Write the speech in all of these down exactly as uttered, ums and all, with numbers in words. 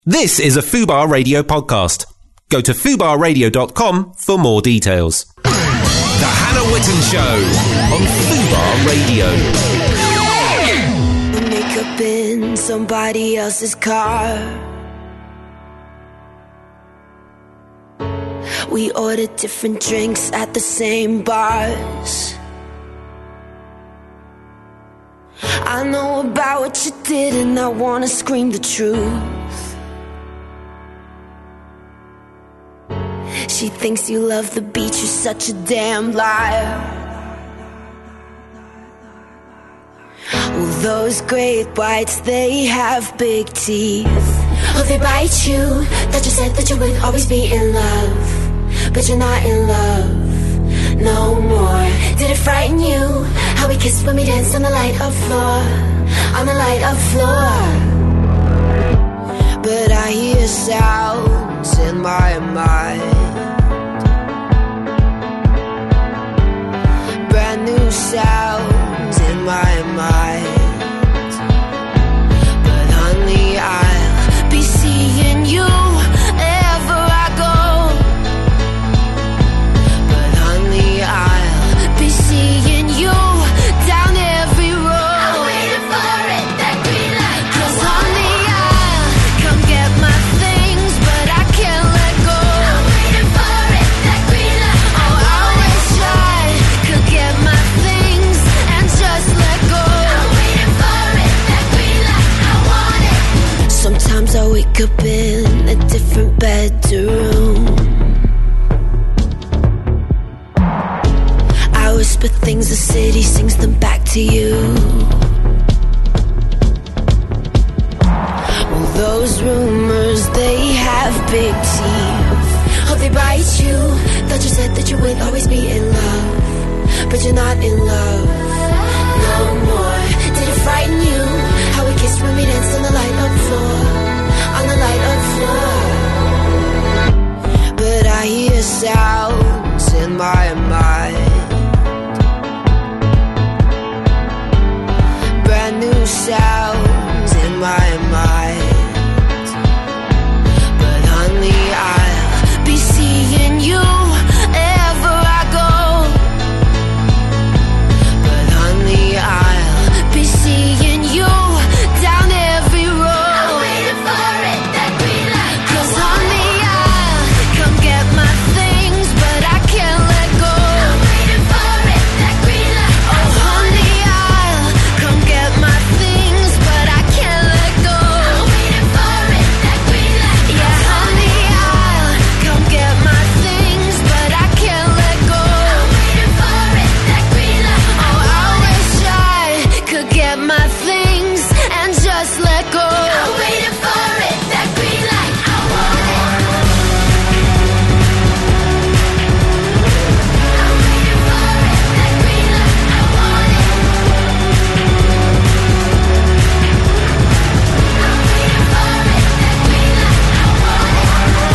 This is a Fubar Radio podcast. Go to fubar radio dot com for more details. The Hannah Witten Show on Fubar Radio. Makeup in somebody else's car. We ordered different drinks at the same bars. I know about what you did and I wanna scream the truth. She thinks you love the beach, you're such a damn liar. Well, those great whites, they have big teeth. Oh, they bite you. That you said that you would always be in love, but you're not in love no more. Did it frighten you? How we kissed when we danced on the light of floor, on the light of floor. But I hear sounds in my mind, brand new sounds in my mind. But honey, I'll be seeing you wherever I go. But honey, I'll be seeing you down every road. I'm waiting for it, that green light. 'Cause honey, I'll come get my things, but I can't let go. I'm waiting for it, that green light. Oh, I wish I could get my things and just let go. I'm waiting for it, that green light. I want it. Sometimes I wake up in a different bedroom. I whisper things, the city sings them back to you. Well, those rumors, they have big teeth. Oh, they bite you. Thought you said that you would always be in love, but you're not in love no more. Did it frighten you? How we kissed when we danced on the light of floor, on the light of floor. But I hear sounds in my mind, brand new sounds in my mind. But honey, I'll be seeing you wherever I go. But honey, I'll be seeing you down every road. I'm waiting for it, that green light. 'Cause honey, I'll come get my things, but I can't let go. I'm waiting for it, that green light. Oh, honey, I'll come get my things, but I can't let go. I'm waiting for it, that green light. Yeah, honey, I'll come get my things, but I can't let go. I'm waiting for it, that green light. Oh, I wish I could get my things and just let go. I'm waiting for it, that green light. I want it. I'm waiting for it, that green light. I want it. I'm waiting for it, that green light. I want it.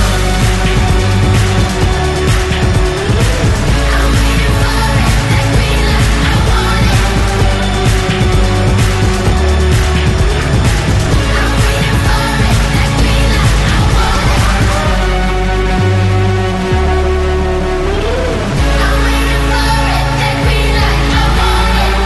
I'm waiting for it, that green light. I want it. I'm waiting for it, that green light. I want it. I'm waiting for it, that green light. I want it.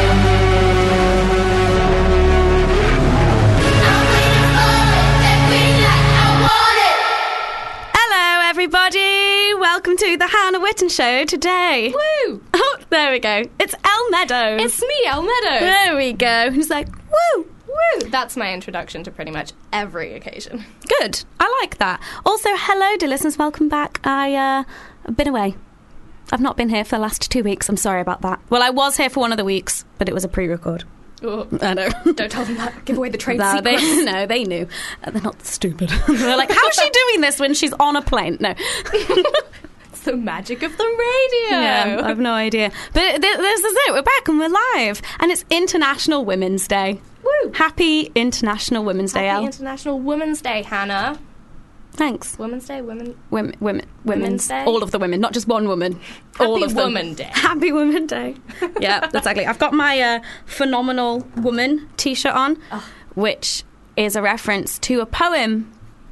I'm waiting for it, that green light. I want it. Hello, everybody. Welcome to the Hannah Witten Show today. Woo! Oh, there we go. It's Elle Meadows. It's me, Elle Meadows. There we go. Who's like, woo. Woo! That's my introduction to pretty much every occasion. Good. I like that. Also, hello, dear listeners. Welcome back. I, uh, I've been away. I've not been here for the last two weeks. I'm sorry about that. Well, I was here for one of the weeks, but it was a pre-record. Oh, I know. don't tell them that. Give away the trade No, secrets. they, no, they knew. Uh, they're not stupid. They're like, how's she doing this when she's on a plane? No. It's the magic of the radio. Yeah, I have no idea. But th- this is it. We're back and we're live. And it's International Women's Day. Woo! Happy International Women's Day, Happy Elle. International Women's Day, Hannah. Thanks. Women's Day, women. Women, women, Women's women's Day? all of the women, not just one woman. all Happy of them. Woman Day. Happy Woman Day. Yeah, exactly. I've got my uh, Phenomenal Woman T-shirt on, Oh. which is a reference to a poem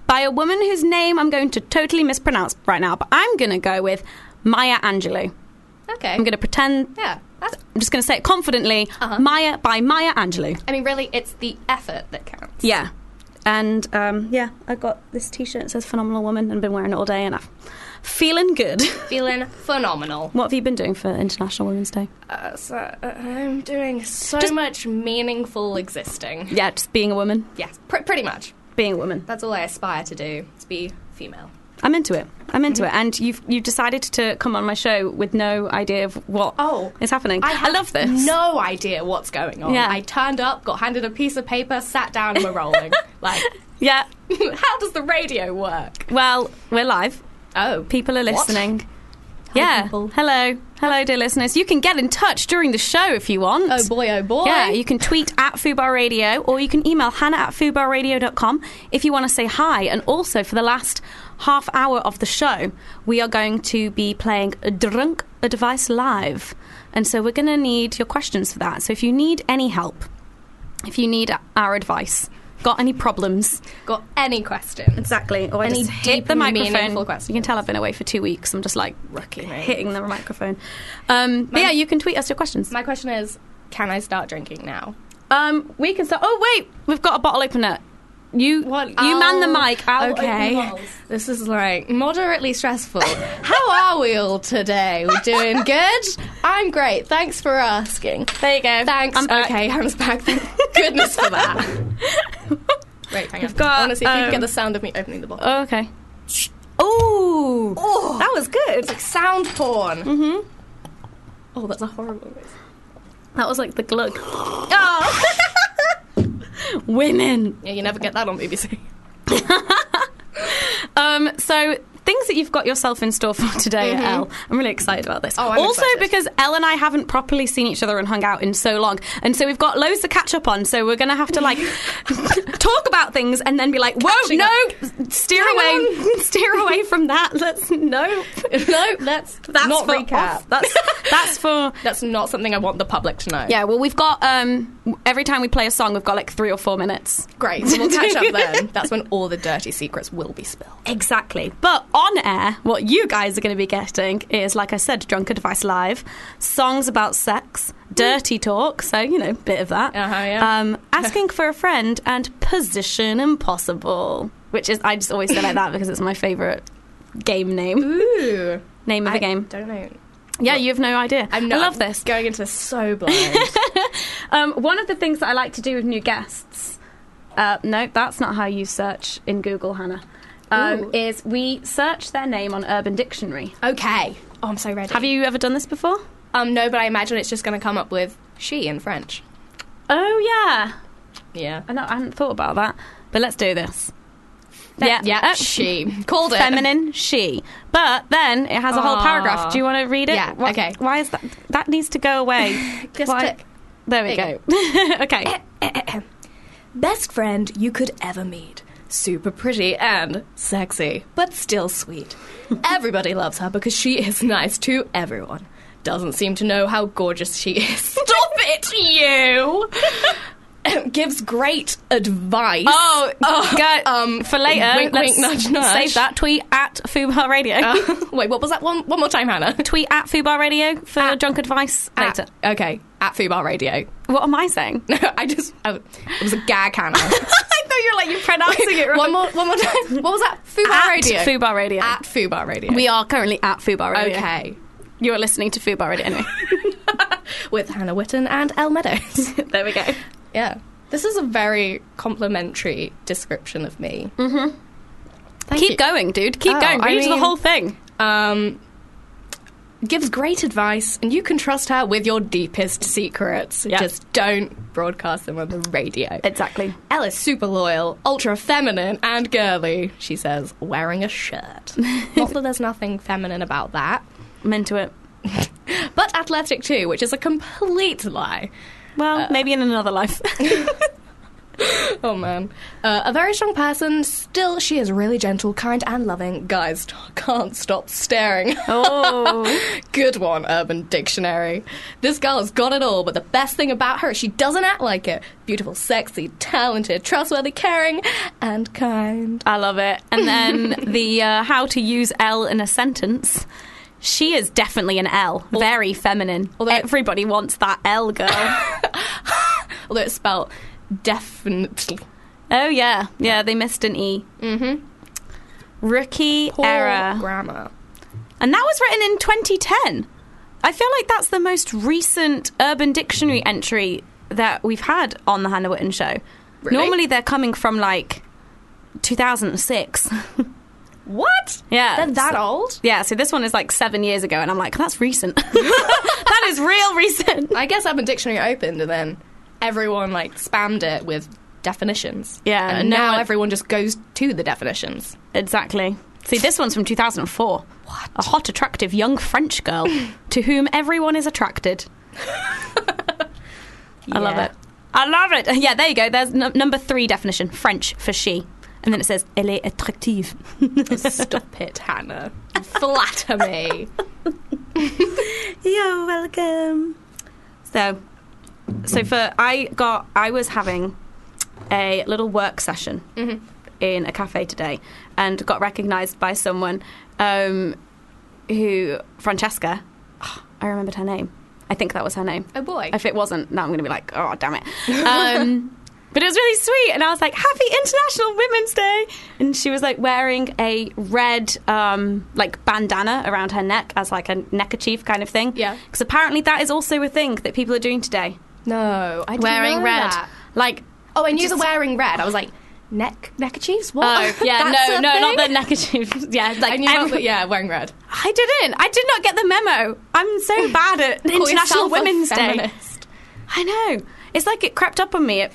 by a woman whose name I'm going to totally mispronounce right now, but I'm going to go with Maya Angelou. Okay. I'm going to pretend... Yeah. That's, I'm just going to say it confidently. Uh-huh. Maya by Maya Angelou. I mean, really, it's the effort that counts. Yeah. And, um, yeah, I got this T-shirt that says Phenomenal Woman and been wearing it all day and I'm feeling good. Feeling phenomenal. What have you been doing for International Women's Day? Uh, so, uh, I'm doing so Just- much meaningful existing. Yeah, just being a woman. Yes, pr- pretty much. Being a woman. That's all I aspire to do, to be female. I'm into it. I'm into it. And you've you've decided to come on my show with no idea of what Oh, is happening. I, have love this. no idea what's going on. Yeah. I turned up, got handed a piece of paper, sat down, and we're rolling. Like, Yeah. how does the radio work? Well, we're live. Oh, People are What? listening. Yeah. people. Hello. Hello, dear listeners. You can get in touch during the show if you want. oh boy, oh boy. Yeah, you can tweet at Fubar Radio or you can email hannah at fubar radio dot com if you want to say hi. And also, for the last half hour of the show, we are going to be playing Drunk Advice Live. And so we're going to need your questions for that. So if you need any help, if you need our advice, got any problems, Got any questions? exactly, or Any just hit deep, the microphone. meaningful questions. You can tell I've been away for two weeks. I'm just like Rookie, mate. hitting the microphone. Um, but My- yeah, you can tweet us your questions. My question is, can I start drinking now? Um, we can start. Oh wait, we've got a bottle opener. You, What? you man the mic. I'll open the okay. bottles. This is like moderately stressful. How are we all today? We doing good? I'm great. Thanks for asking. There you go. Thanks. I'm back. Okay, Hannah's back. Thank goodness for that. Wait, hang on. We've got, I want to see if you can um, get the sound of me opening the bottle. Oh, okay. Ooh, Oh, that was good. it's like sound porn. Mm-hmm. Oh, that's a horrible noise. That was like the glug. Oh. Women. Yeah, you never get that on B B C. Um, so things that you've got yourself in store for today, Mhm. Elle. I'm really excited about this. Oh, I'm also excited. because Elle and I haven't properly seen each other and hung out in so long, and so we've got loads to catch up on. So we're going to have to like talk about things and then be like, "Whoa, Catching no, up. steer Hang away, steer away from that." Let's no, No, let's that's not for recap. off. That's that's for. That's not something I want the public to know. Yeah, well, we've got um, every time we play a song, we've got like three or four minutes. Great. So we'll catch up then. That's when all the dirty secrets will be spilled. Exactly. But on air, what you guys are going to be getting is, like I said, Drunk Advice Live, songs about sex, dirty talk, so, you know, bit of that. Uh-huh, yeah. Um, asking for a friend, and Position Impossible, which is, I just always say like that because it's my favourite game name. Ooh. Name of I a game. don't know. Yeah, you have no idea. I'm not, I love this. Going into this so blind. Um, one of the things that I like to do with new guests, uh, no, that's not how you search in Google, Hannah, um, Ooh. is we search their name on Urban Dictionary. Okay. Oh, I'm so ready. Have you ever done this before? Um, no, but I imagine it's just going to come up with she in French. Oh, yeah. Yeah. I, know, I hadn't thought about that, but let's do this. Yeah, yeah, yeah, uh, she. Called it. Feminine, she. But then it has a whole Aw. paragraph. Do you want to read it? Yeah, Why- okay. Why is that? That needs to go away. Just Why- click. There we There go. Okay. Best friend you could ever meet. Super pretty and sexy, but still sweet. Everybody loves her because she is nice to everyone. Doesn't seem to know how gorgeous she is. Stop it, you! Gives great advice. Oh, go, um, for later. wink, let's wink, nudge, nudge. Save that. Tweet at Fubar Radio. Uh, wait, what was that? One, one more time, Hannah. Tweet at Fubar Radio for At- drunk advice later. At, okay, at Fubar Radio. What am I saying? I just, I, it was a gag, Hannah. I thought you were like, you're pronouncing it wrong. one more, one more time. What was that? Fubar At Radio. Fubar Radio. At Fubar Radio. We are currently at Fubar Radio. Okay. You're listening to Fubar Radio anyway. With Hannah Witten and Elle Meadows. There we go. Yeah. This is a very complimentary description of me. Mm-hmm. Thank Keep you. going, dude. Keep Oh, going. I Read the mean- whole thing. Um, gives great advice, and you can trust her with your deepest secrets. Yeah. Just don't broadcast them on the radio. Exactly. Elle is super loyal, ultra feminine, and girly, she says, wearing a shirt. Not that there's nothing feminine about that. I'm into it. But athletic too, which is a complete lie. Well, Uh, maybe in another life. Oh, man. Uh, a very strong person, still she is really gentle, kind, and loving. Guys, can't stop staring. Oh. Good one, Urban Dictionary. This girl has got it all, but the best thing about her, she doesn't act like it. Beautiful, sexy, talented, trustworthy, caring, and kind. I love it. And then the uh, how to use L in a sentence. She is definitely an L. Very feminine. Although- Everybody wants that L girl. Although it's spelled definitely. Oh, yeah. Yeah, they missed an E. Mm-hmm. Rookie Poor error. grammar. And that was written in twenty ten. I feel like that's the most recent Urban Dictionary entry that we've had on the Hannah Witten Show. Really? Normally they're coming from, like, two thousand six. What? Yeah. They're that old? Yeah, so this one is, like, seven years ago, and I'm like, that's recent. That is real recent. I guess Urban Dictionary opened and then everyone, like, spammed it with definitions. Yeah, And no now one- everyone just goes to the definitions. Exactly. See, this one's from two thousand four. What? A hot, attractive young French girl to whom everyone is attracted. I love Yeah. it. I love it. Yeah, there you go. There's n- number three definition, French for she. And then it says, elle est attractive. Stop it, Hannah. Flatter me. You're welcome. So, so for, I got, I was having a little work session Mm-hmm. in a cafe today and got recognised by someone um, who, Francesca, oh, I remembered her name. I think that was her name. Oh, boy. If it wasn't, now I'm going to be like, oh, damn it. Um, but it was really sweet. And I was like, happy International Women's Day. And she was like wearing a red, um, like bandana around her neck as like a neckerchief kind of thing. Yeah. Because apparently that is also a thing that people are doing today. No, I didn't Wearing know red. that. Like, Oh, I knew Just- the wearing red. I was like, neck neckerchiefs? What? oh, yeah, That's no, a no, thing? not the neckerchief. Yeah, like, I knew about every- the, yeah, wearing red. I didn't. I did not get the memo. I'm so bad at Call International yourself a Women's Day. feminist. I know. It's like it crept up on me. It-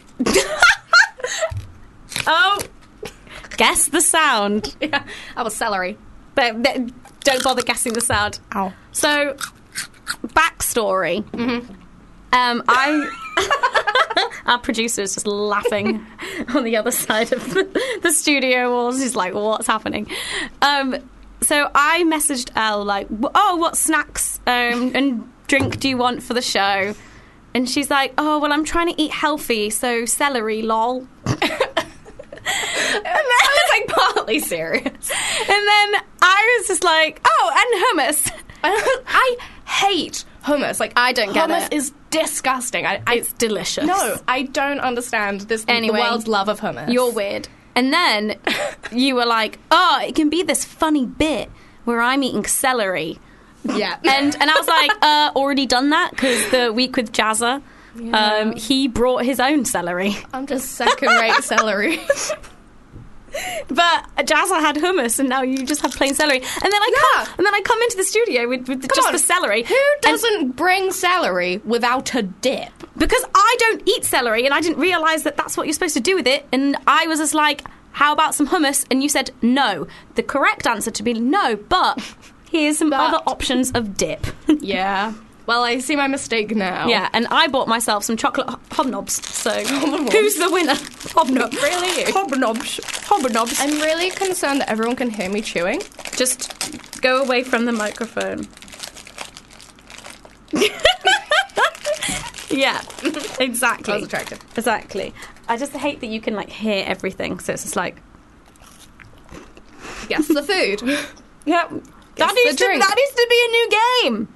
oh, guess the sound. Yeah, that was celery. But, but don't bother guessing the sound. Ow. So, backstory. Mm-hmm. Um, I, our producer is just laughing on the other side of the, the studio walls. He's like, "What's happening?" Um, so I messaged Elle like, "Oh, what snacks um, and drink do you want for the show?" And she's like, "Oh, well, I'm trying to eat healthy, so celery, lol." And I was like partly serious. And then I was just like, "Oh, and hummus." I hate hummus. Like I don't get hummus it. is disgusting. I, I, It's delicious. No, I don't understand this. Anyway, the world's love of hummus. You're weird. And then you were like, "Oh, it can be this funny bit where I'm eating celery." yeah. And and I was like, uh, already done that because the week with Jazza, Yeah. um, he brought his own celery. I'm just second-rate celery. But Jazza had hummus, and now you just have plain celery. And then I Yeah. come, and then I come into the studio with, with just on. the celery. Who And- doesn't bring celery without a dip? because I don't eat celery, and I didn't realise that that's what you're supposed to do with it. And I was just like, "How about some hummus?" And you said no. The correct answer to be no, but here's some But- other options of dip. Yeah. Well, I see my mistake now. Yeah, and I bought myself some chocolate ho- hobnobs. So who's the winner? Hobnob. Really? Hobnobs. Hobnobs. I'm really concerned that everyone can hear me chewing. Just go away from the microphone. Yeah, exactly. That was attractive. Exactly. I just hate that you can like hear everything, so it's just like, Guess the food. yeah, that the needs to drink. that needs to be a new game.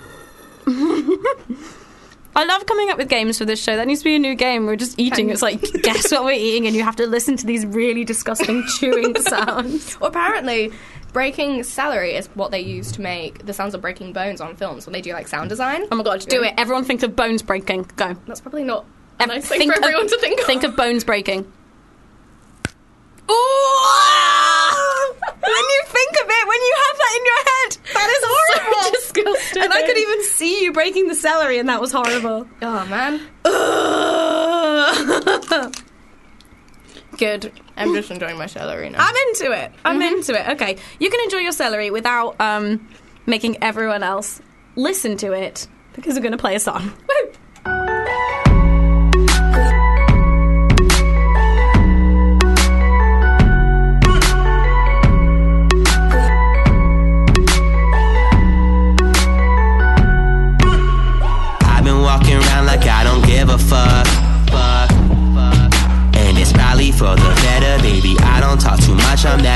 I love coming up with games for this show. That needs to be a new game. We're just eating. It's like, guess what we're eating, and you have to listen to these really disgusting chewing sounds. Well, apparently, breaking celery is what they use to make the sounds of breaking bones on films when they do like sound design. Oh my god, do it. Everyone think of bones breaking. Go. That's probably not a Ev- nice thing for everyone to think of. Think of bones breaking. Ooh! When you think of it, when you have that in your head, that is horrible. So disgusting. And I could even see you breaking the celery, and that was horrible. Oh, man. Good. I'm just enjoying my celery now. I'm into it. I'm into it. Okay, you can enjoy your celery without um, making everyone else listen to it because we're going to play a song. Woo!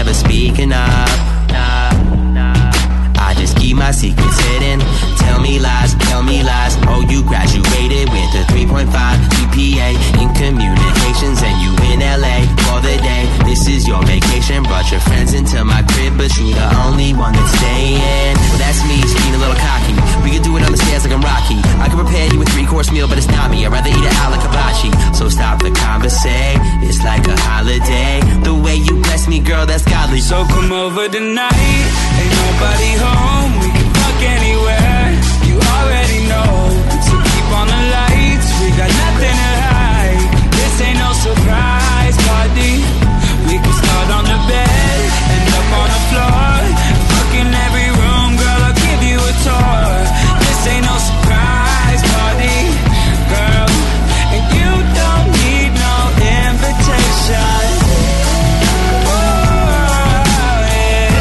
never speaking up. Nah, nah. I just keep my secrets hidden. Tell me lies, tell me lies. Oh, you graduated with a three point five G P A in communications, and you in L A for the day. This is your vacation. Brought your friends into my crib, but you the only one that's staying. Well, that's me, just being a little cocky. We could do it on the stairs like I'm Rocky. I could prepare you a three-course meal, but it's not me. I'd rather eat it out like hibachi. So stop the conversation. It's like a holiday. The way you bless me, girl, that's godly. So come over tonight. Ain't nobody home. We can fuck anywhere. You already know. So keep on the lights. We got nothing to hide. This ain't no surprise party. We can start on the bed, end up on the floor. Fuck in every room, girl, I'll give you a tour. This ain't no surprise party, girl. And you don't need no invitation. Oh, yeah.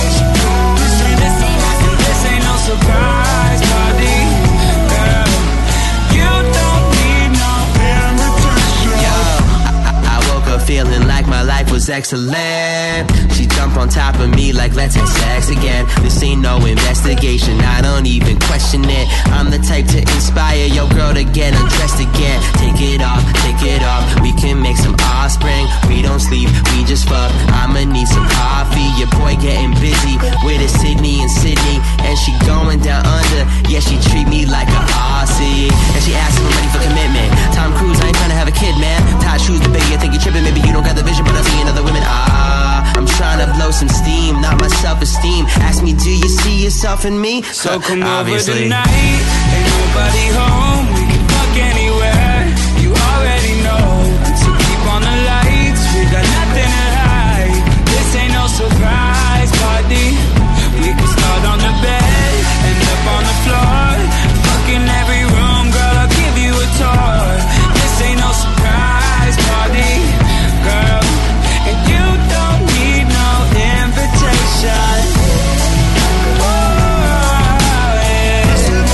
This ain't no surprise party, girl. You don't need no invitation. Yo, I, I woke up feeling like my life was excellent. She jumped on top of me like let's have sex again. This ain't no investigation, I don't even question it. I'm the type to inspire your girl to get undressed again. Take it off, take it off. We can make some offspring. We don't sleep, we just fuck. I'ma need some coffee. Your boy getting busy with a Sydney and Sydney, and she going down under. Yeah, she treat me like a Aussie, and she asks if I'm ready for commitment. Tom Cruise, I ain't trying to have a kid, man. Tight shoes, the baby, I think you're tripping. Maybe you don't got the vision, but I'm seeing other women. Ah, I'm trying to blow some steam, not my self-esteem. Ask me, do you see yourself in me? So come Obviously. over tonight. Ain't nobody home. We can fuck anywhere. You already know. So keep on the lights. We got nothing to hide. This ain't no surprise party. We can start on the bed, end up on the floor. Fuck in every room, girl, I'll give you a tour. This ain't no surprise party, girl. And you don't need no invitation. Oh, yeah.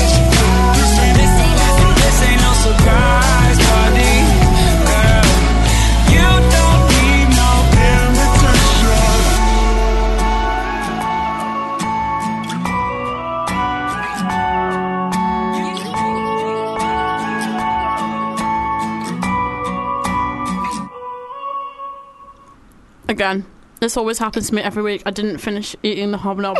This ain't no surprise party, girl. You don't need no invitation. Again, this always happens to me every week. I didn't finish eating the hobnob.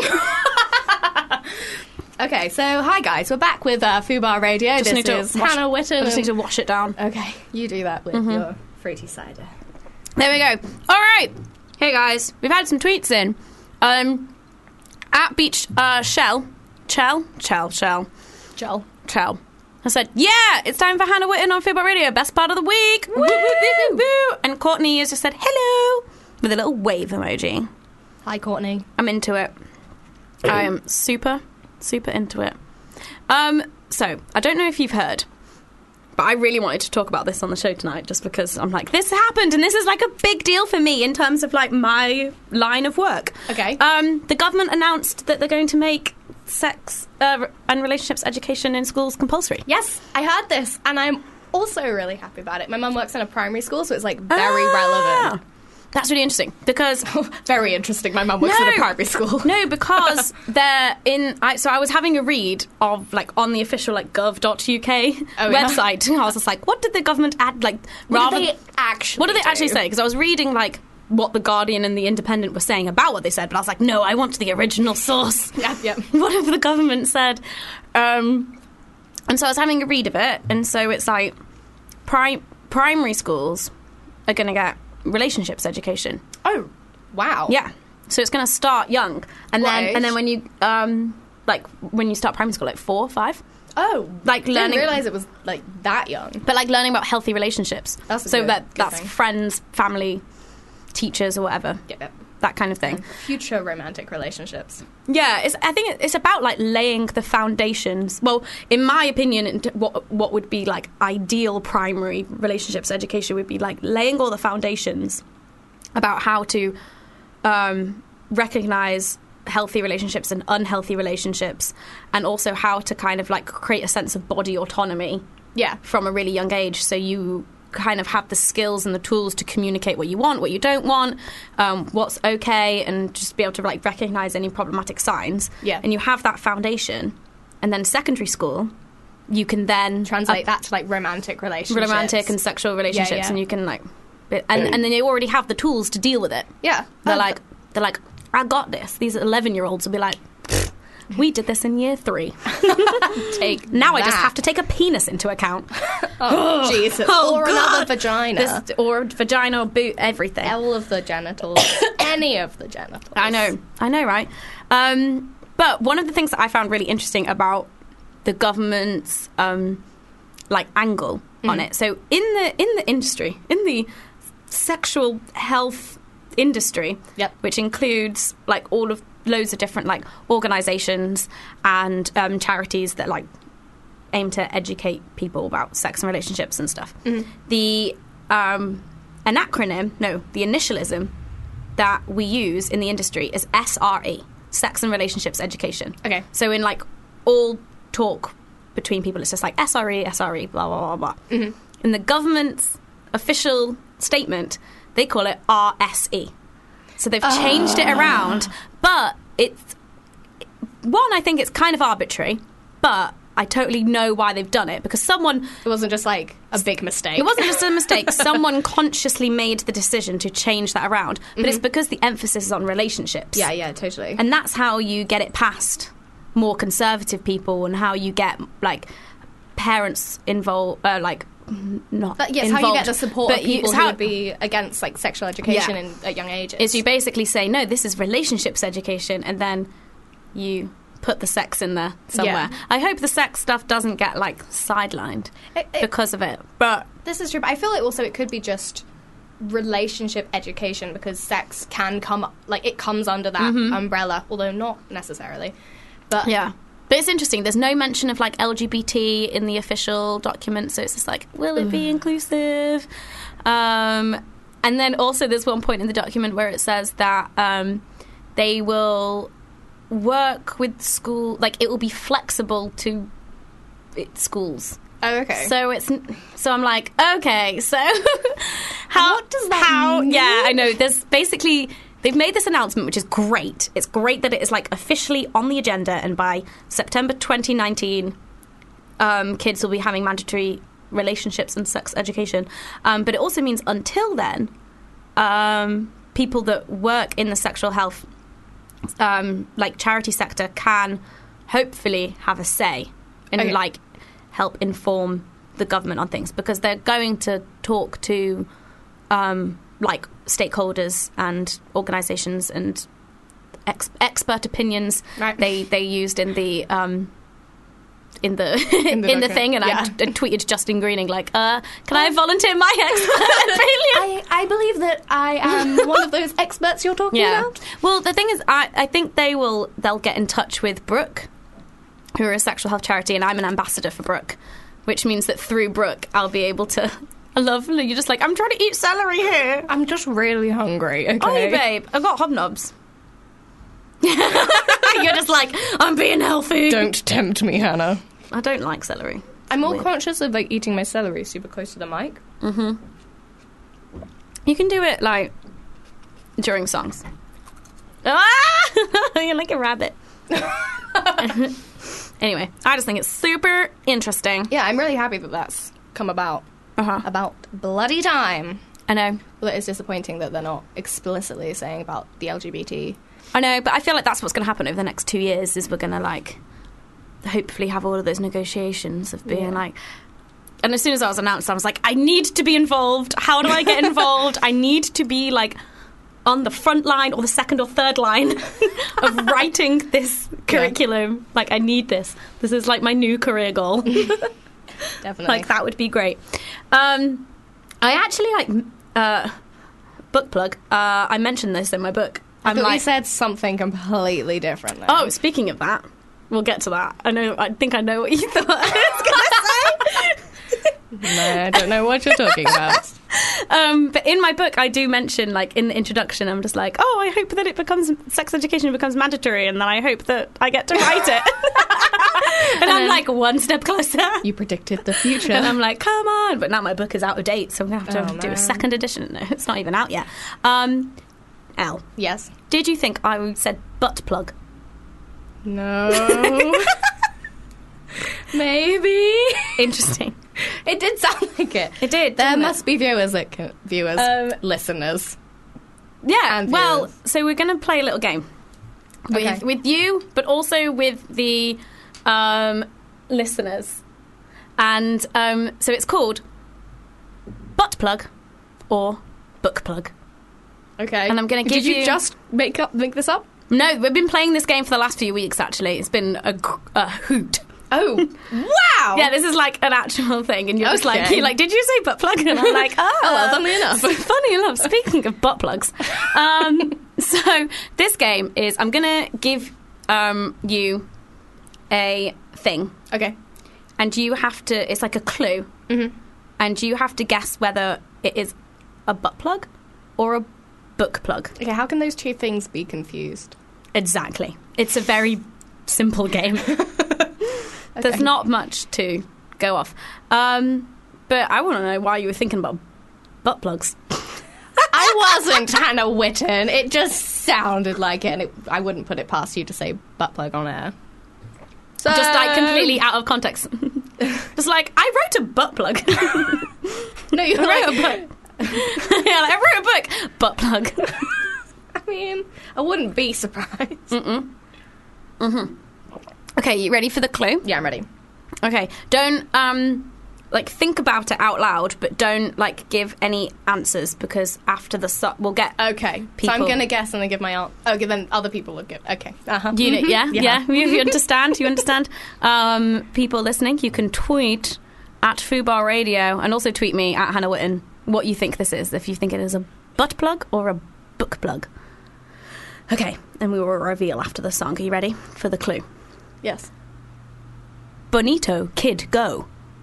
Okay, so hi guys, we're back with uh, Fubar Radio. Just this need to is wash- Hannah Witten. I just need to and- wash it down. Okay, you do that with Mm-hmm. your fruity cider. There we go. All right. Hey guys, we've had some tweets in. Um, at Beach uh, Shell, Chell, Chell, Shell, Joel. Chell. I said, yeah, it's time for Hannah Witten on Fubar Radio. Best part of the week. Woo, woo, woo, woo, woo. And Courtney has just said hello with a little wave emoji. Hi, Courtney. I'm into it. I am super, super into it. Um, so, I don't know if you've heard, but I really wanted to talk about this on the show tonight just because I'm like, this happened and this is like a big deal for me in terms of like my line of work. Okay. Um, the government announced that they're going to make sex uh, and relationships education in schools compulsory. Yes, I heard this, and I'm also really happy about it. My mum works in a primary school, so it's like very Ah, relevant. That's really interesting because Very interesting. My mum works in a primary school. No, because they're in. I, so I was having a read of like on the official like gov dot U K Oh, yeah. website. I was just like, what did the government add? Like, What rather, did they actually what did they do? actually say? Because I was reading like what the Guardian and the Independent were saying about what they said, but I was like, no, I want the original source. Yep, yep. What have the government said? Um, and so I was having a read of it, and so it's like pri- primary schools are going to get relationships education. Oh, wow. Yeah. So it's going to start young, and What then age? and then when you um like when you start primary school, like four, five, Oh, like I learning. didn't realise it was like that young. But like learning about healthy relationships. That's a so good- that good that's thing. friends, family, teachers, or whatever. Yeah. That kind of thing. Future romantic relationships. Yeah, it's, I think it's about like laying the foundations. Well, in my opinion, into what what would be like ideal primary relationships education would be like laying all the foundations about how to um, recognize healthy relationships and unhealthy relationships, and also how to kind of like create a sense of body autonomy Yeah. from a really young age, so you kind of have the skills and the tools to communicate what you want, what you don't want, um, what's okay, and just be able to like recognize any problematic signs. Yeah. And you have that foundation, and then secondary school, you can then Translate that to like romantic relationships. romantic and sexual relationships, yeah. and you can like, and and then you already have the tools to deal with it. Yeah. They're Uh, like, they're like, I got this. These eleven-year-olds will be like, we did this in year three. take Now I just that. have to take a penis into account. Oh, Jesus. Oh, or God. another vagina. This, or vagina or boot, everything. All of the genitals. Any of the genitals. I know, I know, right? Um, but one of the things that I found really interesting about the government's um, like angle on Mm-hmm. it. So in the in the industry, in the sexual health industry, Yep. which includes like all of loads of different like organizations and um, charities that like aim to educate people about sex and relationships and stuff. Mm-hmm. The um, an acronym, no, the initialism that we use in the industry is S R E, Sex and Relationships Education. Okay. So in like all talk between people, it's just like S R E, S R E, blah, blah, blah, blah. Mm-hmm. In the government's official statement, they call it R S E. So they've changed it around, but it's... One, I think it's kind of arbitrary, but I totally know why they've done it, because someone... It wasn't just like a big mistake. It wasn't just a mistake. Someone consciously made the decision to change that around. But it's because the emphasis is on relationships. Yeah, yeah, totally. And that's how you get it past more conservative people, and how you get, like, parents involved, uh, like, not But yes, involved. how you get the support but of you- people it's who how- would be against like sexual education Yeah. in, at young ages. is you basically say, no, this is relationships education, and then you put the sex in there somewhere. Yeah. I hope the sex stuff doesn't get, like, sidelined It- it- because of it. But This is true, but I feel like also it could be just relationship education, because sex can come, like, it comes under that umbrella, although not necessarily. But yeah. But it's interesting. There's no mention of, like, L G B T in the official document, so it's just like, will it be inclusive? Um, and then also there's one point in the document where it says that um, they will work with school, like, it will be flexible to it, schools. Oh, okay. So it's so I'm like, okay, so how What does that how, mean? Yeah, I know. There's basically they've made this announcement, which is great. It's great that it is like officially on the agenda, and by September twenty nineteen, um, kids will be having mandatory relationships and sex education. Um, but it also means until then, um, people that work in the sexual health, um, like charity sector, can hopefully have a say and Okay. like help inform the government on things, because they're going to talk to um, like stakeholders and organisations and ex- expert opinions. Right. They they used in the um, in the in the the, document. thing, and Yeah. I, t- I tweeted Justin Greening like, uh, "Can I volunteer my expert opinion?" I, I believe that I am one of those experts you're talking Yeah. about. Well, the thing is, I, I think they will. They'll get in touch with Brooke, who are a sexual health charity, and I'm an ambassador for Brooke, which means that through Brooke, I'll be able to. I love you're just like, I'm trying to eat celery here. I'm just really hungry, okay? Oh, babe, I've got hobnobs. You're just like, I'm being healthy. Don't tempt me, Hannah. I don't like celery. I'm more Weird. conscious of like eating my celery super close to the mic. You can do it like during songs. Ah! You're like a rabbit. Anyway, I just think it's super interesting. Yeah, I'm really happy that that's come about. Uh-huh. About bloody time. I know. Well, it is disappointing that they're not explicitly saying about the L G B T. I know, but I feel like that's what's going to happen over the next two years is we're going to, like, hopefully have all of those negotiations of being, Yeah. like... And as soon as I was announced, I was like, I need to be involved. How do I get involved? I need to be, like, on the front line or the second or third line of writing this curriculum. Like, I need this. This is, like, my new career goal. Definitely. Like, that would be great. Um, I actually, like... Uh, book plug. Uh, I mentioned this in my book. I I'm thought like... you said something completely different. Then. Oh, speaking of that, we'll get to that. I know. I think I know what you thought I was going to say. No, I don't know what you're talking about. Um, but in my book, I do mention, like, in the introduction, I'm just like, oh, I hope that it becomes sex education becomes mandatory, and then I hope that I get to write it. and I'm like one step closer. You predicted the future. And I'm like, come on. But now my book is out of date, so I'm going to have to Oh, do man. a second edition. No, it's not even out yet. Um, Elle, Yes. did you think I said butt plug? No. Maybe. Interesting. It did sound like it. It did, There didn't it? must be viewers that can, viewers, Um, listeners. Yeah, And well, viewers. so we're going to play a little game. With, Okay. with you, but also with the um, listeners. And um, so it's called Butt Plug or Book Plug. Okay. And I'm gonna give Did you, you- just make up make this up? No, we've been playing this game for the last few weeks, actually. It's been a, gr- a hoot. Oh, wow! Yeah, this is like an actual thing, and you're just like, Okay. you're like, did you say butt plug? And I'm like, oh, Oh, well, funnily enough. funny enough. Speaking of butt plugs, um, so this game is I'm gonna give um, you a thing, Okay. and you have to. It's like a clue, Mm-hmm. and you have to guess whether it is a butt plug or a book plug. Okay, how can those two things be confused? Exactly. It's a very simple game. There's Okay. not much to go off. Um, but I want to know why you were thinking about butt plugs. I wasn't Hannah Witten. It just sounded like it, and it, I wouldn't put it past you to say butt plug on air. So, Just like completely out of context. Just like, I wrote a butt plug. No, you're I like, wrote a book. Yeah, like, I wrote a book. Butt plug. I mean, I wouldn't be surprised. Okay, you ready for the clue? Yeah, I'm ready. Okay, don't um like think about it out loud, but don't like give any answers because after the su- we'll get Okay, so People- I'm gonna guess and then give my answer. Oh, okay, then other people will give. Okay, uh-huh. you know, Mhm. yeah, yeah, You, you understand, you understand. Um, people listening, you can tweet at Fubar Radio and also tweet me at Hannah Witten what you think this is. If you think it is a butt plug or a book plug. Okay, and we will reveal after the song. Are you ready for the clue? Yes. Bonito, kid, go.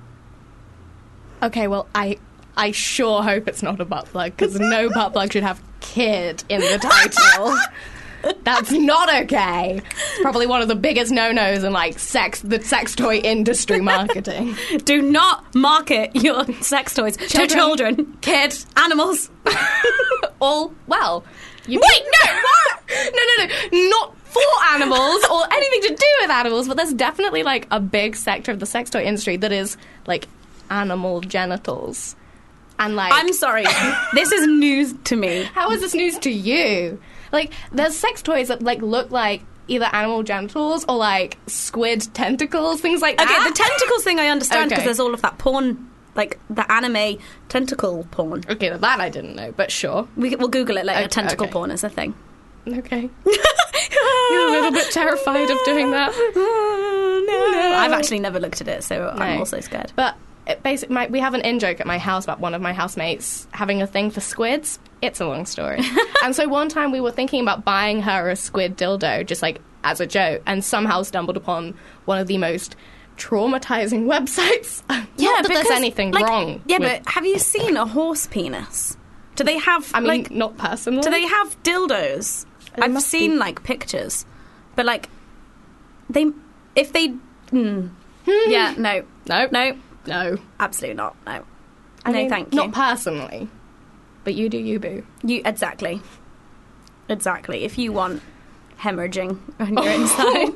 Okay, well, I I sure hope it's not a butt plug, because no butt plug should have kid in the title. That's not okay. It's probably one of the biggest no-nos in, like, sex, the sex toy industry marketing. Do not market your sex toys to children, Kid. animals. All, well... You Wait, no, what? No, no, no. Not for animals or anything to do with animals, but there's definitely, like, a big sector of the sex toy industry that is, like, animal genitals. And, like... I'm sorry. This is news to me. How is this news to you? Like, there's sex toys that, like, look like either animal genitals or, like, squid tentacles, things like Okay, that. the tentacles thing I understand because Okay. there's all of that porn, like the anime tentacle porn. Okay, that I didn't know, but sure. We, we'll Google it later. Okay, tentacle okay. porn is a thing. Okay. You're a little bit terrified of doing that. No. I've actually never looked at it, so I'm No. also scared. But it basic, my, we have an in-joke at my house about one of my housemates having a thing for squids. It's a long story. And so one time we were thinking about buying her a squid dildo, just like as a joke, and somehow stumbled upon one of the most traumatizing websites. Not that there's because, anything like, wrong. Yeah, with- but have you seen a horse penis? Do they have, I mean, like, not personally. do they have dildos? There I've must seen, be. like, pictures. But, like, they, if they, mm, yeah, no, No, no, no. absolutely not, no. I no, mean, thank you. Not personally, but you do you, boo. You exactly, exactly. If you want hemorrhaging on your inside.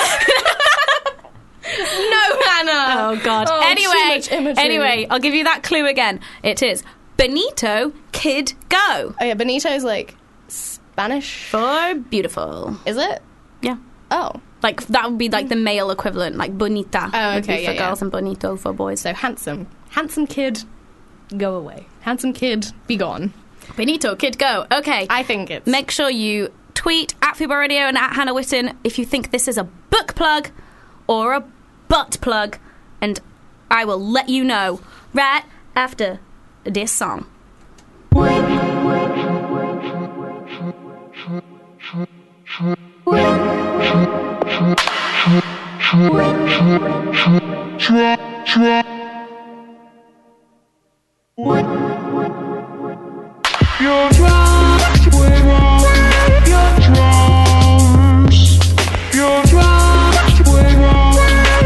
No, Hannah. Oh God. Oh, too anyway, much imagery. anyway, I'll give you that clue again. It is Benito, kid, go Oh yeah, Benito's like Spanish. for beautiful. Is it? Yeah, Oh, like that would be like the male equivalent, like bonita. Oh, would be okay, for yeah, girls yeah. and bonito for boys. so handsome, handsome kid, go away. Handsome kid, be gone. Benito, kid, go. Okay. I think it's Make sure you tweet at Fubar Radio and at Hannah Witten if you think this is a book plug or a butt plug, and I will let you know right after this song. Your drums, we're on your drums. Your drums, we're on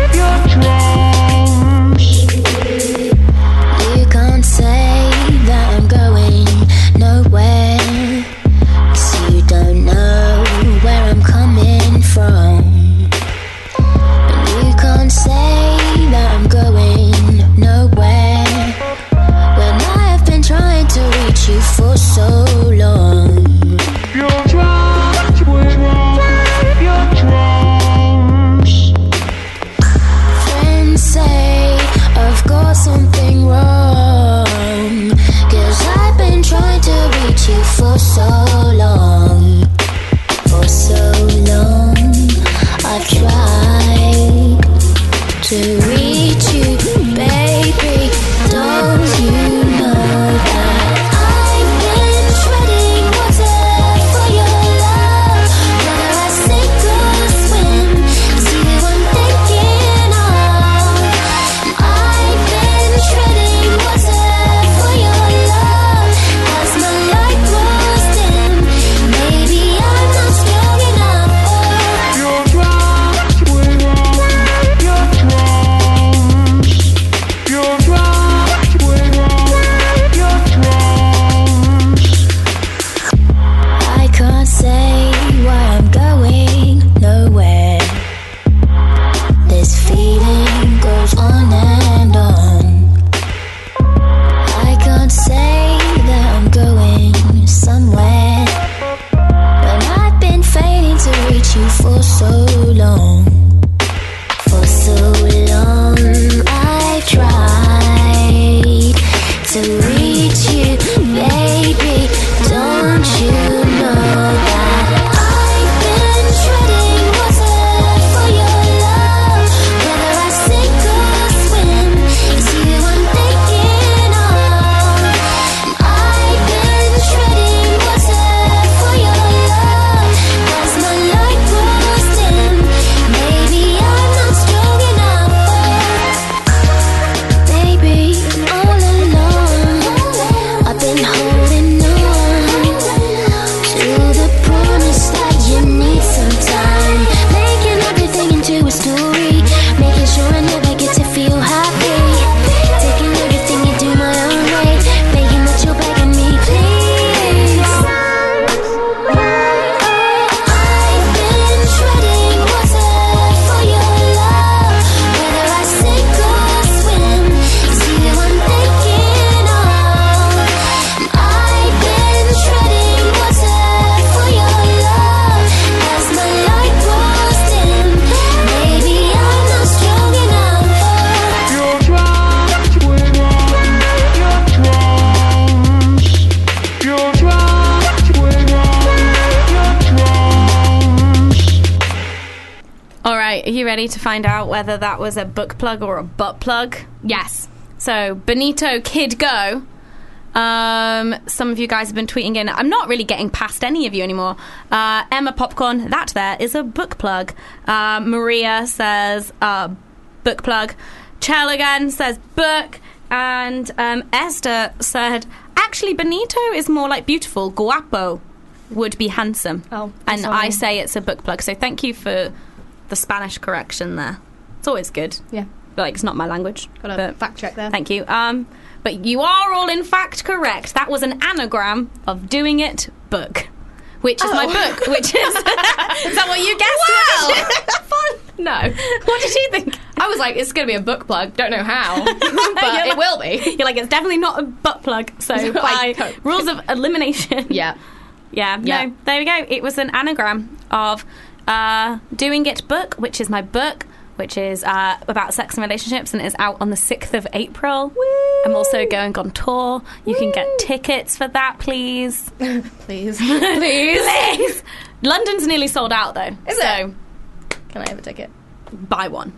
Right, are you ready to find out whether that was a book plug or a butt plug? Yes. So, Benito Kid Go. Um, some of you guys have been tweeting in. I'm not really getting past any of you anymore. Uh, Emma Popcorn, that there is a book plug. Uh, Maria says uh, book plug. Chell again says book. And um, Esther said, actually, Benito is more like beautiful. Guapo would be handsome. Oh, and sorry. I say it's a book plug. So thank you for the Spanish correction there. It's always good. Yeah. Like, it's not my language. Got a but fact check there. Thank you. Um, but you are all in fact correct. That was an anagram of doing it book, which is Oh. my book. Which is is that what you guessed? Wow. Fun. No. What did you think? I was like, it's going to be a book plug. Don't know how, but You're it will be. You're like, it's definitely not a butt plug. So I by hope. rules of elimination, Yeah. yeah, Yeah. no, there we go. It was an anagram of uh, doing it book, which is my book, which is uh, about sex and relationships, and it is out on the sixth of April. I'm also going on tour. You can get tickets for that, please. Please. Please. Please. London's nearly sold out, though. Is so it? Can I have a ticket? buy one.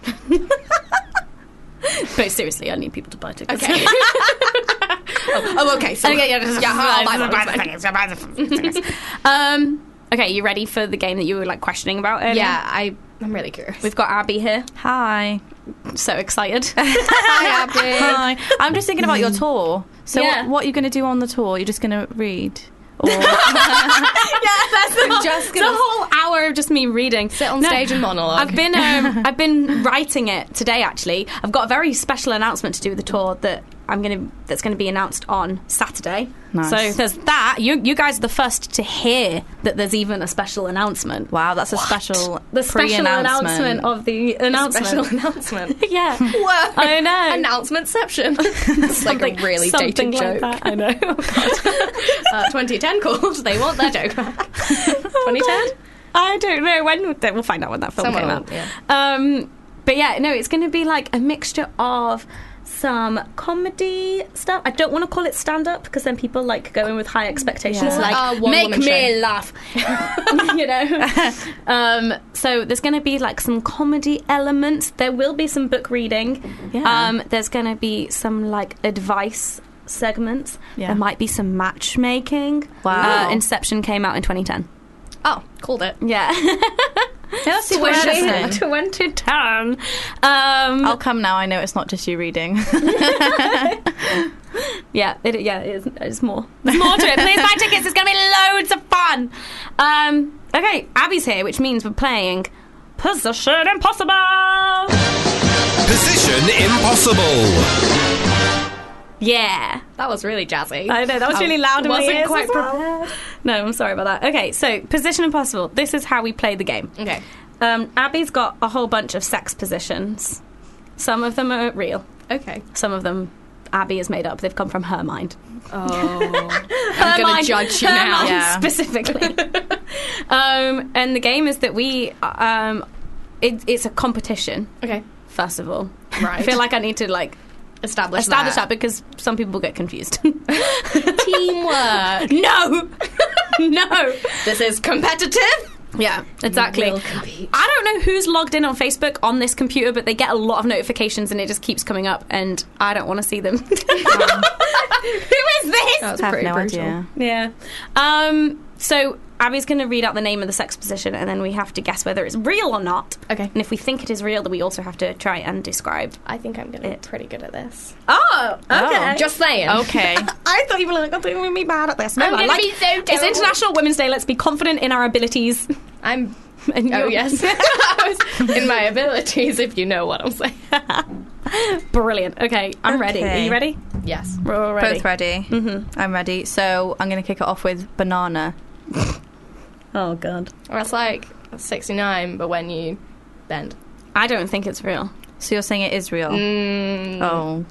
But seriously, I need people to buy tickets. Okay. oh, oh, okay. So, Okay, yeah, yeah, I'll buy one. buy the tickets, buy the tickets. Um, okay, you ready for the game that you were like questioning about earlier? Yeah, I, I'm really curious. We've got Abby here. Hi. So excited. Hi, Abby. Hi. I'm just thinking about your tour. So Yeah. what, what are you going to do on the tour? You're just going to read? Or Yeah, that's the whole, just it's gonna a whole hour of just me reading. Sit on stage and monologue. I've been um, I've been writing it today. Actually, I've got a very special announcement to do with the tour that I'm gonna that's going to be announced on Saturday. Nice. So there's that. You you guys are the first to hear that there's even a special announcent. wow, that's a special The special pre-announcement. announcement of the announcement. Special announcement. Yeah. Whoa. I know. Announcementception. It's like a really something dated like joke. that. I know. Oh, God. uh, twenty ten called. They want their joke back. twenty ten? I don't know when. We'll find out when that film Someone came will, out. yeah. Um, but yeah, no, it's going to be like a mixture of some comedy stuff. I don't want to call it stand-up because then people like go in with high expectations, Yeah. like Uh, one make woman me show. laugh, you know. um, so there's going to be like some comedy elements. There will be some book reading. Yeah. Um, there's going to be some like advice segments. Yeah. There might be some matchmaking. Wow. Uh, Inception came out in twenty ten. Oh, called it. Yeah. Yeah, that's super interesting. twenty ten. Um, I'll come now. I know it's not just you reading. yeah, it, yeah, it is, it's more. There's more to it. Please buy tickets. It's going to be loads of fun. Um, okay, Abby's here, which means we're playing Position Impossible. Position Impossible. Yeah. That was really jazzy. I know, that was really loud in my wasn't ears quite as well. No, I'm sorry about that. Okay, so Position Impossible. This is how we play the game. Okay. Um, Abby's got a whole bunch of sex positions. Some of them are real. Okay. Some of them Abby has made up. They've come from her mind. Oh. I'm going mind- to judge you her now. mind Yeah. specifically. um, and the game is that we, um, it, it's a competition. Okay. First of all, Right. I feel like I need to like Establish, establish that that. because some people get confused. Teamwork. No, no. This is competitive. Yeah, exactly. will compete. I don't know who's logged in on Facebook on this computer, but they get a lot of notifications and it just keeps coming up, and I don't want to see them. Who is this? That's I have pretty no brutal. idea. Yeah. Um, so Abby's going to read out the name of the sex position, and then we have to guess whether it's real or not. Okay. And if we think it is real, then we also have to try and describe. I think I'm going to be It. pretty good at this. Oh, okay. Just saying. Okay. I thought you were like, I'm going to be bad at this. No, I'm I gonna like- be so It's terrible. International Women's Day. Let's be confident in our abilities. I'm... And Oh, you're- yes. In my abilities, if you know what I'm saying. Brilliant. Okay, I'm ready. Are Okay. you ready? Yes. We're all ready. Both ready. Mm-hmm. I'm ready. So I'm going to kick it off with banana. Oh, God. That's like sixty-nine, but when you bend. I don't think it's real. So you're saying it is real? Mm. Oh.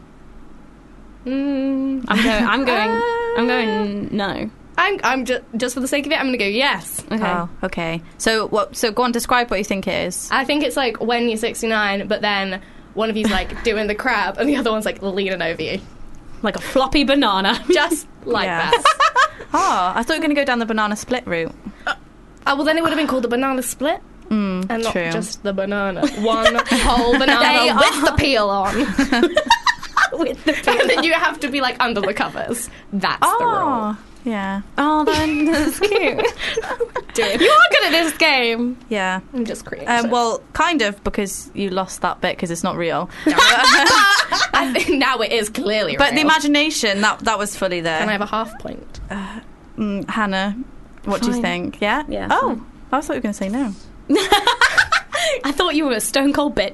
Mm. I'm going. I'm going. Uh, I'm going. No. I'm, I'm just, just for the sake of it, I'm going to go yes. Okay. Oh, okay. So what? So go on, describe what you think it is. I think it's like when you're sixty-nine, but then one of you's like doing the crab and the other one's like leaning over you. Like a floppy banana. Just like Yeah. that. Oh, I thought you were going to go down the banana split route. Oh, well, then it would have been called the banana split. and not true. just the banana. One whole banana They with are- the peel on. With the And then you have to be like under the covers. That's the rule. Oh, yeah. Oh, then that's cute. Do it. You are good at this game. Yeah. I'm just creative. Um, well, kind of, because you lost that bit because it's not real. I think now it is clearly But the real. imagination, that that was fully there. Can I have a half point? Mm, Hannah, what do you Fine. think? Yeah? Yeah, Oh, fine. I thought you were going to say no. I thought you were a stone cold bitch.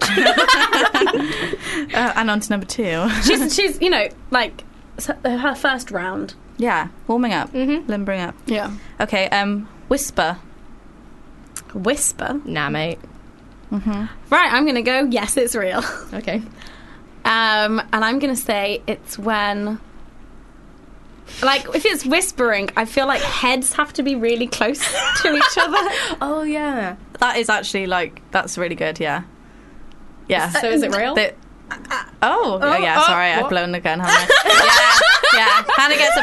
Uh, and on to number two. she's, she's, you know, like s- her first round. Yeah, warming up, Mhm. limbering up. Yeah. Okay, um, whisper. Whisper. Nah, mate. Right, I'm going to go, yes, it's real. Okay. Um, and I'm going to say it's when... Like, if it's whispering, I feel like heads have to be really close to each other. Oh, yeah. That is actually, like, that's really good, yeah. Yeah. So is it real? The- oh, Oh, yeah, oh, sorry, I've what? blown the gun, haven't I? yeah, yeah. Hannah gets a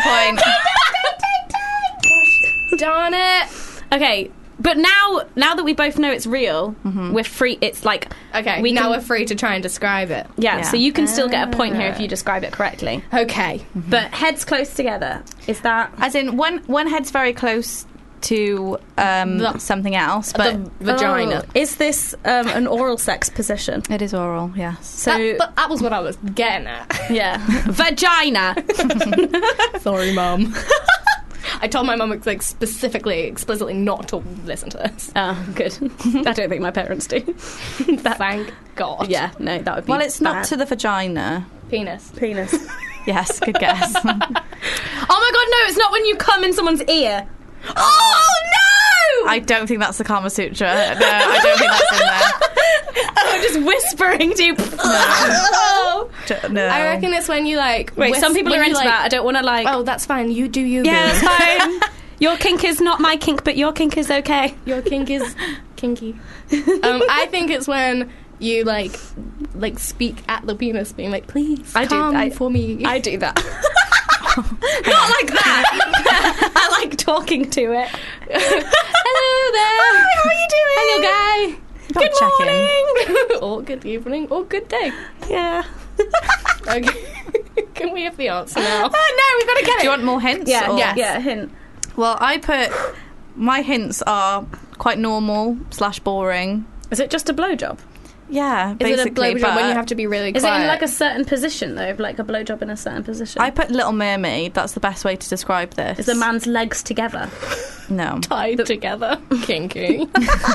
point. Darn it. Okay, but now now that we both know it's real, we're free. It's like... Okay, We now can- we're free to try and describe it. Yeah, Yeah. so you can still get a point here if you describe it correctly. Okay. But heads close together, is that... As in, one, one head's very close to um, The- something else, but the vagina. Oh, is this um, an oral sex position? it is oral, yes. So, that, but that was what I was getting at. yeah. Vagina. Sorry, Mum. I told my mum like specifically, explicitly not to listen to this. Oh, good. I don't think my parents do. Thank God. Yeah, no, that would be Well, it's not bad. to the vagina. Penis. penis. Yes, good guess. Oh my god, no, it's not when you come in someone's ear. Oh no! I don't think that's the Kama Sutra. No, I don't think that's in there. Oh, just whispering to you. Oh. D- No. I reckon it's when you like. Wait, whis- some people when are you, into like, that. I don't want to like... Oh, that's fine. You do you. yeah, boo. that's fine. Your kink is not my kink, but your kink is okay. Your kink is kinky. Um, I think it's when you like, like speak at the penis, being like, "Please, I do- come I- for me." I do that. Not like that. I like talking to it. Hello there. How are you doing? Hello, guy. Good morning. or good evening, or good day. Yeah. Okay. Can we have the answer now? Oh, no, we've got to get it. Do you want more hints? Yeah, or- yeah, yeah, hint. Well, I put... My hints are quite normal slash boring. Is it just a blowjob? Yeah, Is basically. it a blowjob but when you have to be really Is quiet? it in like a certain position though, like a blowjob in a certain position? I put Little Mermaid. That's the best way to describe this. Is the man's legs together? No. tied together? Kinky.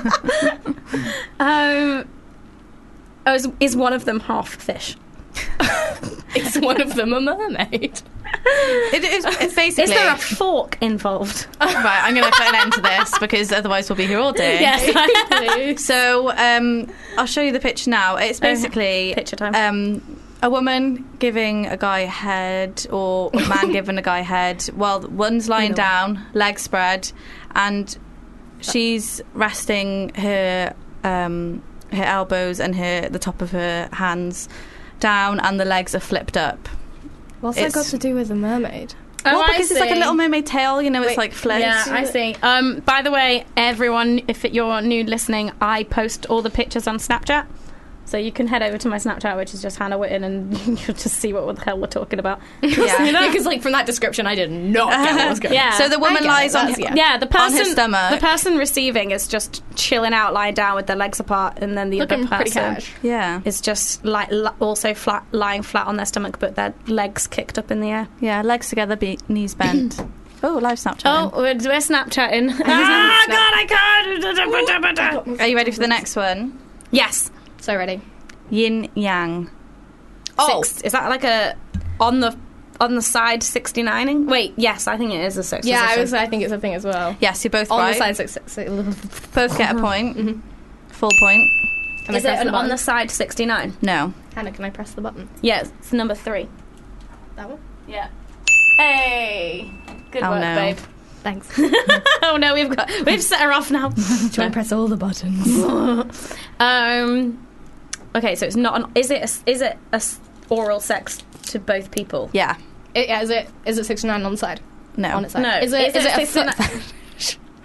Um. Oh, is, is one of them half fish? Is one of them a mermaid? It is it's basically... Is there a fork involved? Right, I'm going to put an end to this because otherwise we'll be here all day. Yes. So um, I'll show you the picture now. It's basically Picture time. Um, a woman giving a guy head, or a man giving a guy head. Well, one's lying down, legs spread, and she's resting her um, her elbows and her the top of her hands down, and the legs are flipped up. What's It's- that got to do with a mermaid? well, Oh, I because it's like a see. Little Mermaid tail, you know, it's Wait, like flipped. Yeah, I see. Um, by the way, everyone, if you're new listening, I post all the pictures on Snapchat. So you can head over to my Snapchat, which is just Hannah Witten, and you'll just see what the hell we're talking about. Yeah. Because like from that description, I did not get what was going. Yeah. So the woman I get lies it, on that's- her, yeah. Yeah, the on person, her stomach. the person receiving is just chilling out, lying down with their legs apart, and then the Looking other pretty person cash. Yeah. is just like li- also flat, lying flat on their stomach, but their legs kicked up in the air. Yeah, legs together, be- knees bent. Oh, live Snapchat. Oh, we're, we're Snapchatting. ah, God, I can't. Are you ready for the next one? Yes. So ready. Yin Yang. Oh. Six, is that like a on the on the side sixty-nining? Wait, yes, I think it is a six. Yeah, I position. was. I think it's a thing as well. Yes, you're both On right. the side, six, six, six. Both get a point. Full point. Can Is I it press an the on the button? side sixty-nine? No. Hannah, can I press the button? Yeah, it's number three. That one. Yeah. Hey, good Oh, work, no. babe. Thanks. Oh no, we've got we've set her off now. Try and press all the buttons. um. Okay, so it's not an. Is it a, is it a s- oral sex to both people? Yeah. It, yeah, is it is it sixty-nine on the side? No. On its side. No. Is it Is is it it a sixty-nine? foot fetish?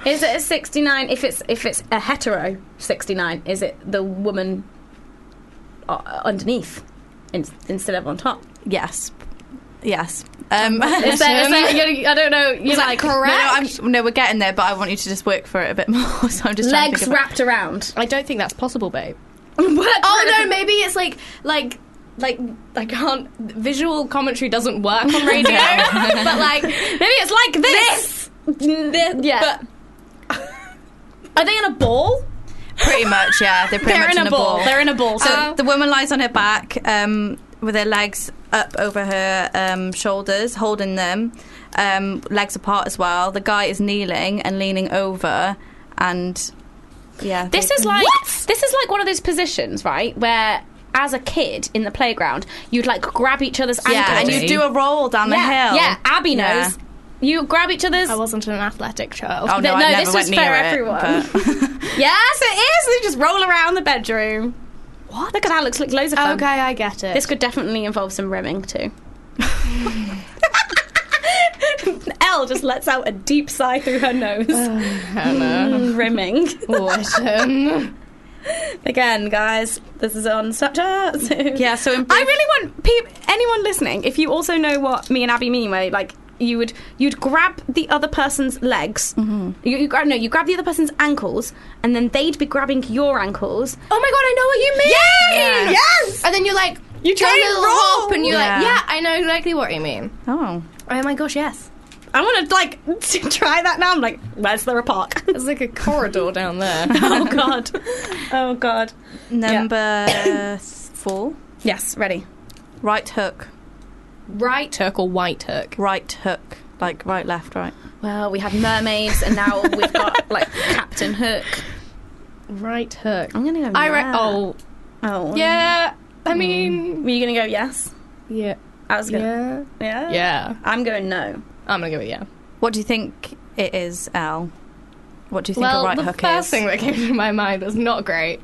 Is it a sixty-nine? If it's if it's a hetero sixty-nine, is it the woman uh, underneath in, instead of on top? Yes. Yes. Um, Is that, is that, you're, I don't know. You're is that like correct? No, no, I'm, no, we're getting there, but I want you to just work for it a bit more. So I'm just trying to legs think about- wrapped around. I don't think that's possible, babe. Oh no, maybe it's like like like I can't. Visual commentary doesn't work on radio, but like Maybe it's like this. this. Yeah. But Are they in a ball? pretty much, yeah. They're pretty They're much in a ball. They're in a ball. So So the woman lies on her back um, with her legs up over her um, shoulders, holding them, um, legs apart as well. The guy is kneeling and leaning over, and yeah. this they- is like this is like one of those positions, right, where as a kid in the playground you'd like grab each other's yeah, ankles. and you do a roll down the yeah, hill. yeah. Abby Yeah. knows. You grab each other's. I wasn't an athletic child. Oh no, No, I never this went was near for it, everyone. but- Yes, it is. They just roll around the bedroom. What? Look at that. Looks like loads of fun. Okay, I get it. This could definitely involve some rimming too. Elle just lets out a deep sigh through her nose. Mm, rimming. Listen. Again, guys, this is on Snapchat. So Yeah, so in I brief- really want peop anyone listening, if you also know what me and Abby mean, where like you would you'd grab the other person's legs, mm-hmm. you, you grab no, you grab the other person's ankles, and then they'd be grabbing your ankles. Oh my god, I know what you mean. Yeah. Yes! And then you're like, You try do a and little roll. hop, and you're Yeah. like, yeah, I know exactly what you mean. Oh. Oh my gosh, yes. I want to like try that now. I'm like, where's there a park? There's like a corridor down there. Oh god. Oh god. Number four. Yes, ready. Right hook. Right hook or white hook? Right hook. Like right, left, right. Well, we have mermaids, and now we've got like Captain Hook. Right hook. I'm gonna go. I re- yeah. oh, Oh. yeah. I mean, Were you gonna go yes? yeah. I was gonna. Yeah. Yeah. Yeah. I'm going no. I'm gonna go with yeah. What do you think it is, Al? What do you think Well, a right the hook first is? thing that came to my mind was not great.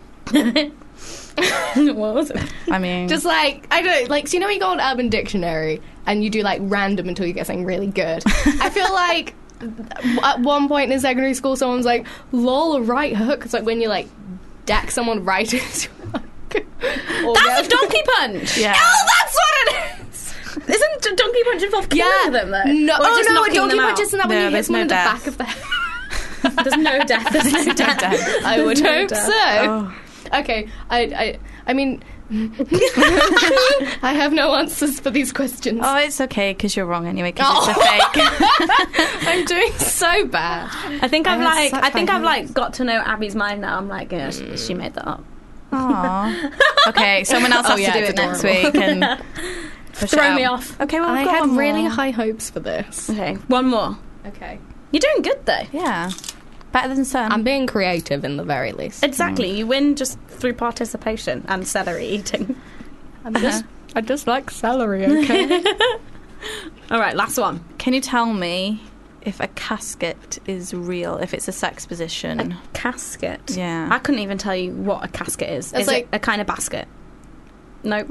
What was it? I mean, Just like, I don't like, so you know when you go on Urban Dictionary and you do like random until you get something really good? I feel like at one point in secondary school someone's like, lol, a right hook. It's like when you like deck someone right into That's a donkey punch. Yeah. Oh, that's what it is. Isn't a donkey punch involve killing Yeah. them though? No, Or oh just no, a knocking donkey them punch out? isn't that when No, you hit there's someone no in the death. back of the head? There's no death. There's no death. I would no hope death. so. Oh. Okay, I, I, I mean, I have no answers for these questions. Oh, it's okay because you're wrong anyway. Because Oh. it's a fake. I'm doing so bad. I think I've I have like such I think high I've like got to know Abby's mind now. I'm like, yeah, she, she made that up. Aww. Okay, someone else Oh, has yeah, to do it's it next adorable. week and push it Throw out. me off. Okay, well, I we've got had one really more. high hopes for this. Okay, one more. Okay. You're doing good though. Yeah, better than some. I'm being creative in the very least. Exactly. You win just through participation and celery eating. I'm just, I just like celery, okay? All right, last one. Can you tell me if a casket is real? If it's a sex position? A casket. Yeah. I couldn't even tell you what a casket is. It's is like- it a kind of basket? Nope.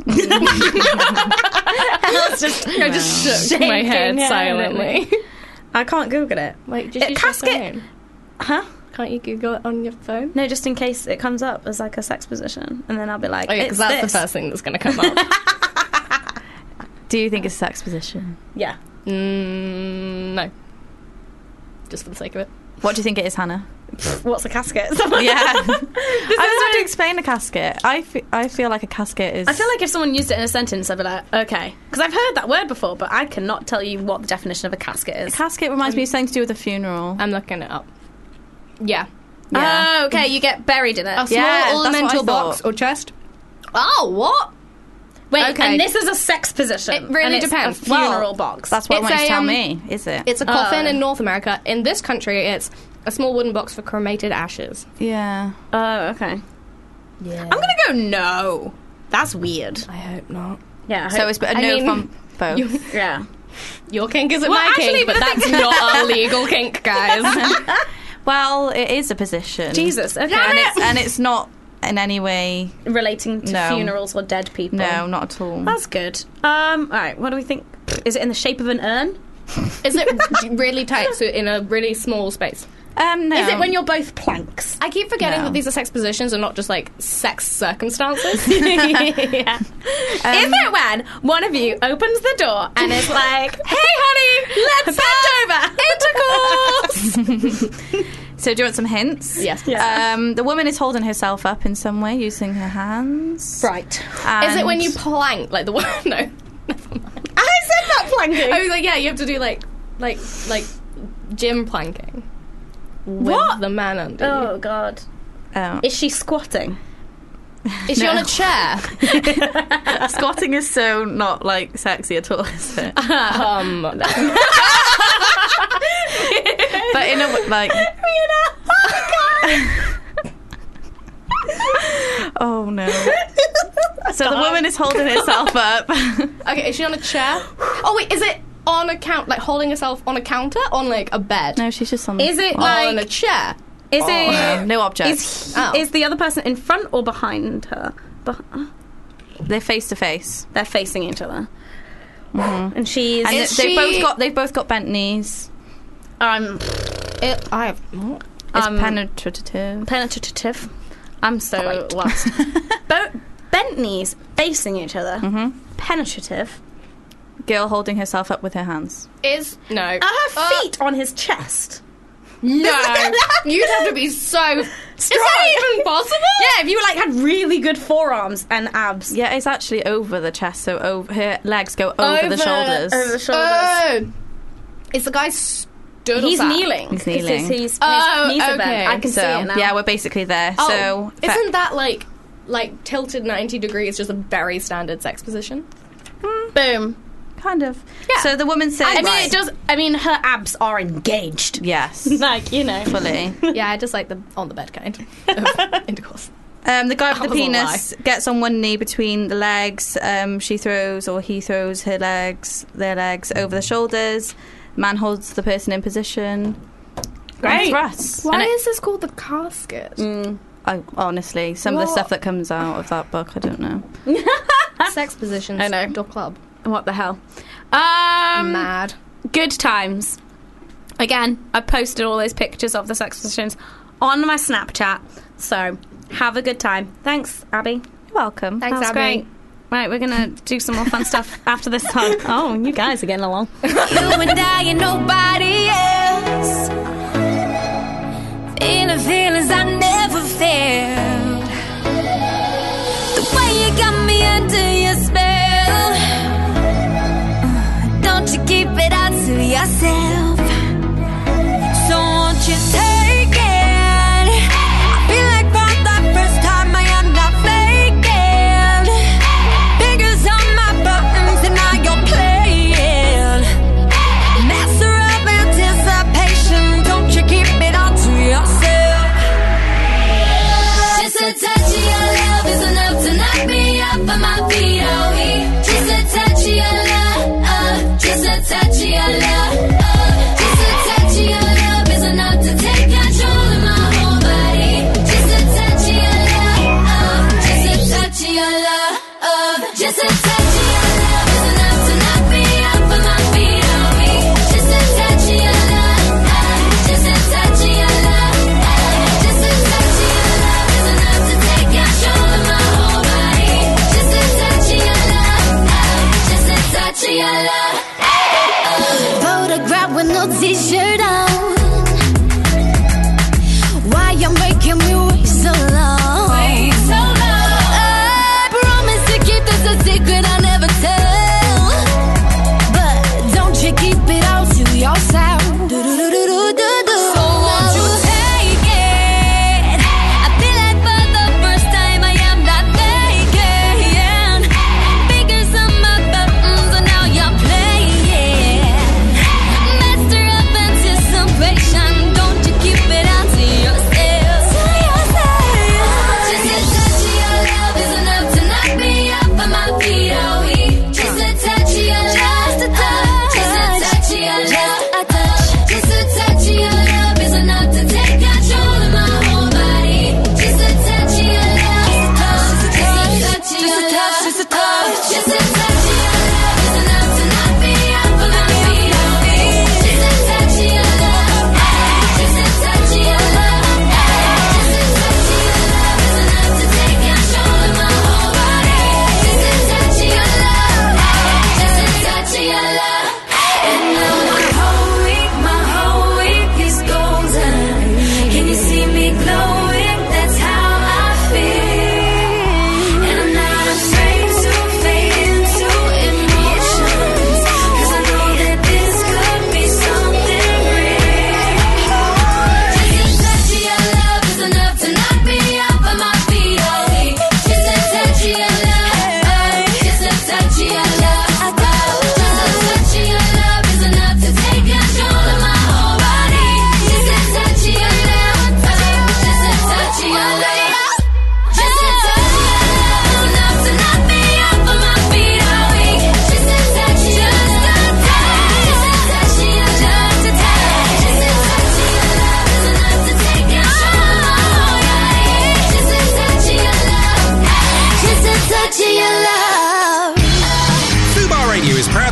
It's just, I just shook my Shaking head her silently. I can't Google it. Like, just A use casket- your phone. Huh? Can't you Google it on your phone? No, just in case it comes up as like a sex position, and then I'll be like, Oh yeah, it's because that's this. the first thing that's going to come up. Do you think it's a sex position? Yeah. mm, no. Just for the sake of it. What do you think it is, Hannah? What's a casket? Yeah. I was about to explain a casket. I, fe- I feel like a casket is... I feel like if someone used it in a sentence, I'd be like, okay. Because I've heard that word before, but I cannot tell you what the definition of a casket A is. casket reminds me of something to do with a funeral. I'm looking it up. Yeah. Yeah. Oh, okay, you get buried in it. A small Yeah, that's what I ornamental box thought. or chest. Oh, what? Wait, okay. and this is a sex position. It really and it's depends. a funeral Well, box. That's what It's I want you to a, tell um, me, is it? It's a coffin Oh. in North America. In this country, it's a small wooden box for cremated ashes. Yeah. Oh, okay. Yeah. I'm gonna go no. That's weird. I hope not. Yeah. I So hope- it's a I no mean, from both. you- yeah. Your kink isn't Well, my actually, kink, but but the that's thing- not a legal kink, guys. Well, it is a position. Jesus. Okay. And it's, and it's not in any way... relating to No. funerals or dead people. No, not at all. That's good. Um. All right. What do we think? Is it in the shape of an urn? Is it really tight, so in a really small space? Um, no. Is it when you're both planks? I keep forgetting No. that these are sex positions and not just like sex circumstances. yeah. Is it when one of you opens the door and is like, "Hey, honey, let's bend over, intercourse." So do you want some hints? Yes. Yeah. Um, the woman is holding herself up in some way using her hands. Right. Is it when And- you plank like the one? No. I said that planking. I was like, yeah, you have to do like, like, like gym planking with What? the man under. you. Oh God. Oh. Is she squatting? Is she No. on a chair? Squatting is so not like sexy at all, is it? um, But in a w- like. Oh no. So the woman is holding herself up. okay, is she on a chair? Oh wait, is it on a count, like holding herself on a counter, on like a bed? No, she's just on. Is it on like? a chair. Is No, it? no object. Is, Oh. is the other person in front or behind her? Beh- They're face to face. They're facing each other, and she's. And Is they- they've she- both got they've both got bent knees. um, It, I have. It's Um, penetrative. penetrative. I'm so lost. Bo- bent knees facing each other. Mhm. Penetrative. Girl holding herself up with her hands. Is no. Are her feet on his chest? No, you'd have to be so. Is that even possible? Yeah, if you like had really good forearms and abs. Yeah, it's actually over the chest, so over, her legs go over, the shoulders. Over the shoulders. Oh, is the guy stood? he's or sat? kneeling. He's 'cause kneeling. His, his, Oh, his knees are okay. bent. I can so see it now. yeah, we're basically there. Oh, so fe- isn't that like like tilted ninety degrees? Just a very standard sex position. Boom. kind of. Yeah. So the woman said, I mean, right. it does. I mean, her abs are engaged. Yes, Like, you know. fully. Yeah, I just like the on the bed kind of intercourse. Um, the guy with That the was a penis gets on one knee between the legs. Um, she throws, or he throws her legs, their legs over the shoulders. Man holds the person in position. Great. And thrusts. Why And it- is this called the casket? Mm. I, honestly, some of the What? stuff that comes out of that book, I don't know. Sex positions. I know. Door club. What the hell? Um, Mad. Good times. Again, I posted all those pictures of the sex positions on my Snapchat. So, have a good time. Thanks, Abby. You're welcome. Thanks, That's Abby. great. Right, we're going to do some more fun stuff after this song. Oh, you guys are getting along. You and I and nobody else. Feeling feelings I never felt. The way you got me under your spell. Uh, Don't you keep it out to yourself. So won't you take it? I feel like for the first time I am not faking. Fingers on my buttons and now you're playing. Master of anticipation, don't you keep it all to yourself. Just a touch of your love is enough to knock me up on my feet, oh we. Just a touch of your love, uh, just a touch of your love, uh, just a touch of your love is enough to take control of my whole body. Just a touch of your love, uh, just a touch of your love, uh, just a touch of your love is enough to knock me up on my feet, oh we. Just a touch of your love, uh, just a touch of your love, uh, just a touch of your love is enough to take control of my whole body. Just a touch of your love.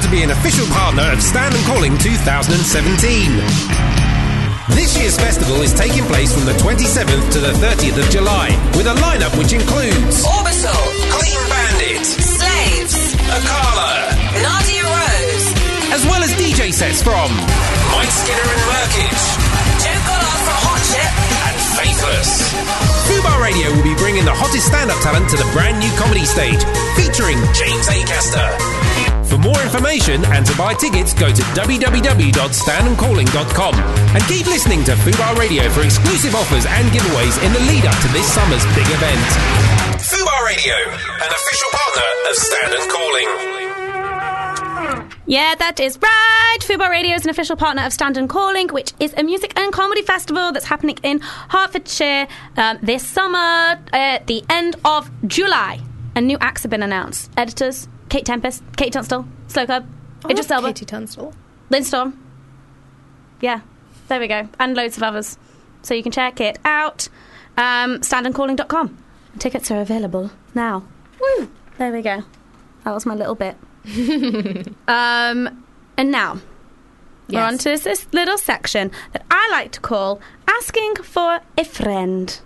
to be an official partner of Stand and Calling twenty seventeen. This year's festival is taking place from the twenty-seventh to the thirtieth of July, with a lineup which includes Orbital, Clean Bandit, Slaves, Akala, Nadia Rose, as well as D J sets from Mike Skinner and Merkage, Joe Goddard from Hot Chip, and Faithless. Fubar Radio will be bringing the hottest stand-up talent to the brand new comedy stage, featuring James Acaster. For more information and to buy tickets, go to w w w dot stand and calling dot com and keep listening to Fubar Radio for exclusive offers and giveaways in the lead-up to this summer's big event. Fubar Radio, an official partner of Stand and Calling. Yeah, that is right. Fubar Radio is an official partner of Stand and Calling, which is a music and comedy festival that's happening in Hertfordshire um, this summer at the end of July. And new acts have been announced. Editors, Kate Tempest, Kate Tunstall, Slow Club, Idris Elba, Katie Tunstall. Lynn Storm. Yeah, there we go. And loads of others. So you can check it out. Um, stand and calling dot com. Tickets are available now. Woo! There we go. That was my little bit. um, and now, we're Yes. on to this little section that I like to call Asking for a Friend.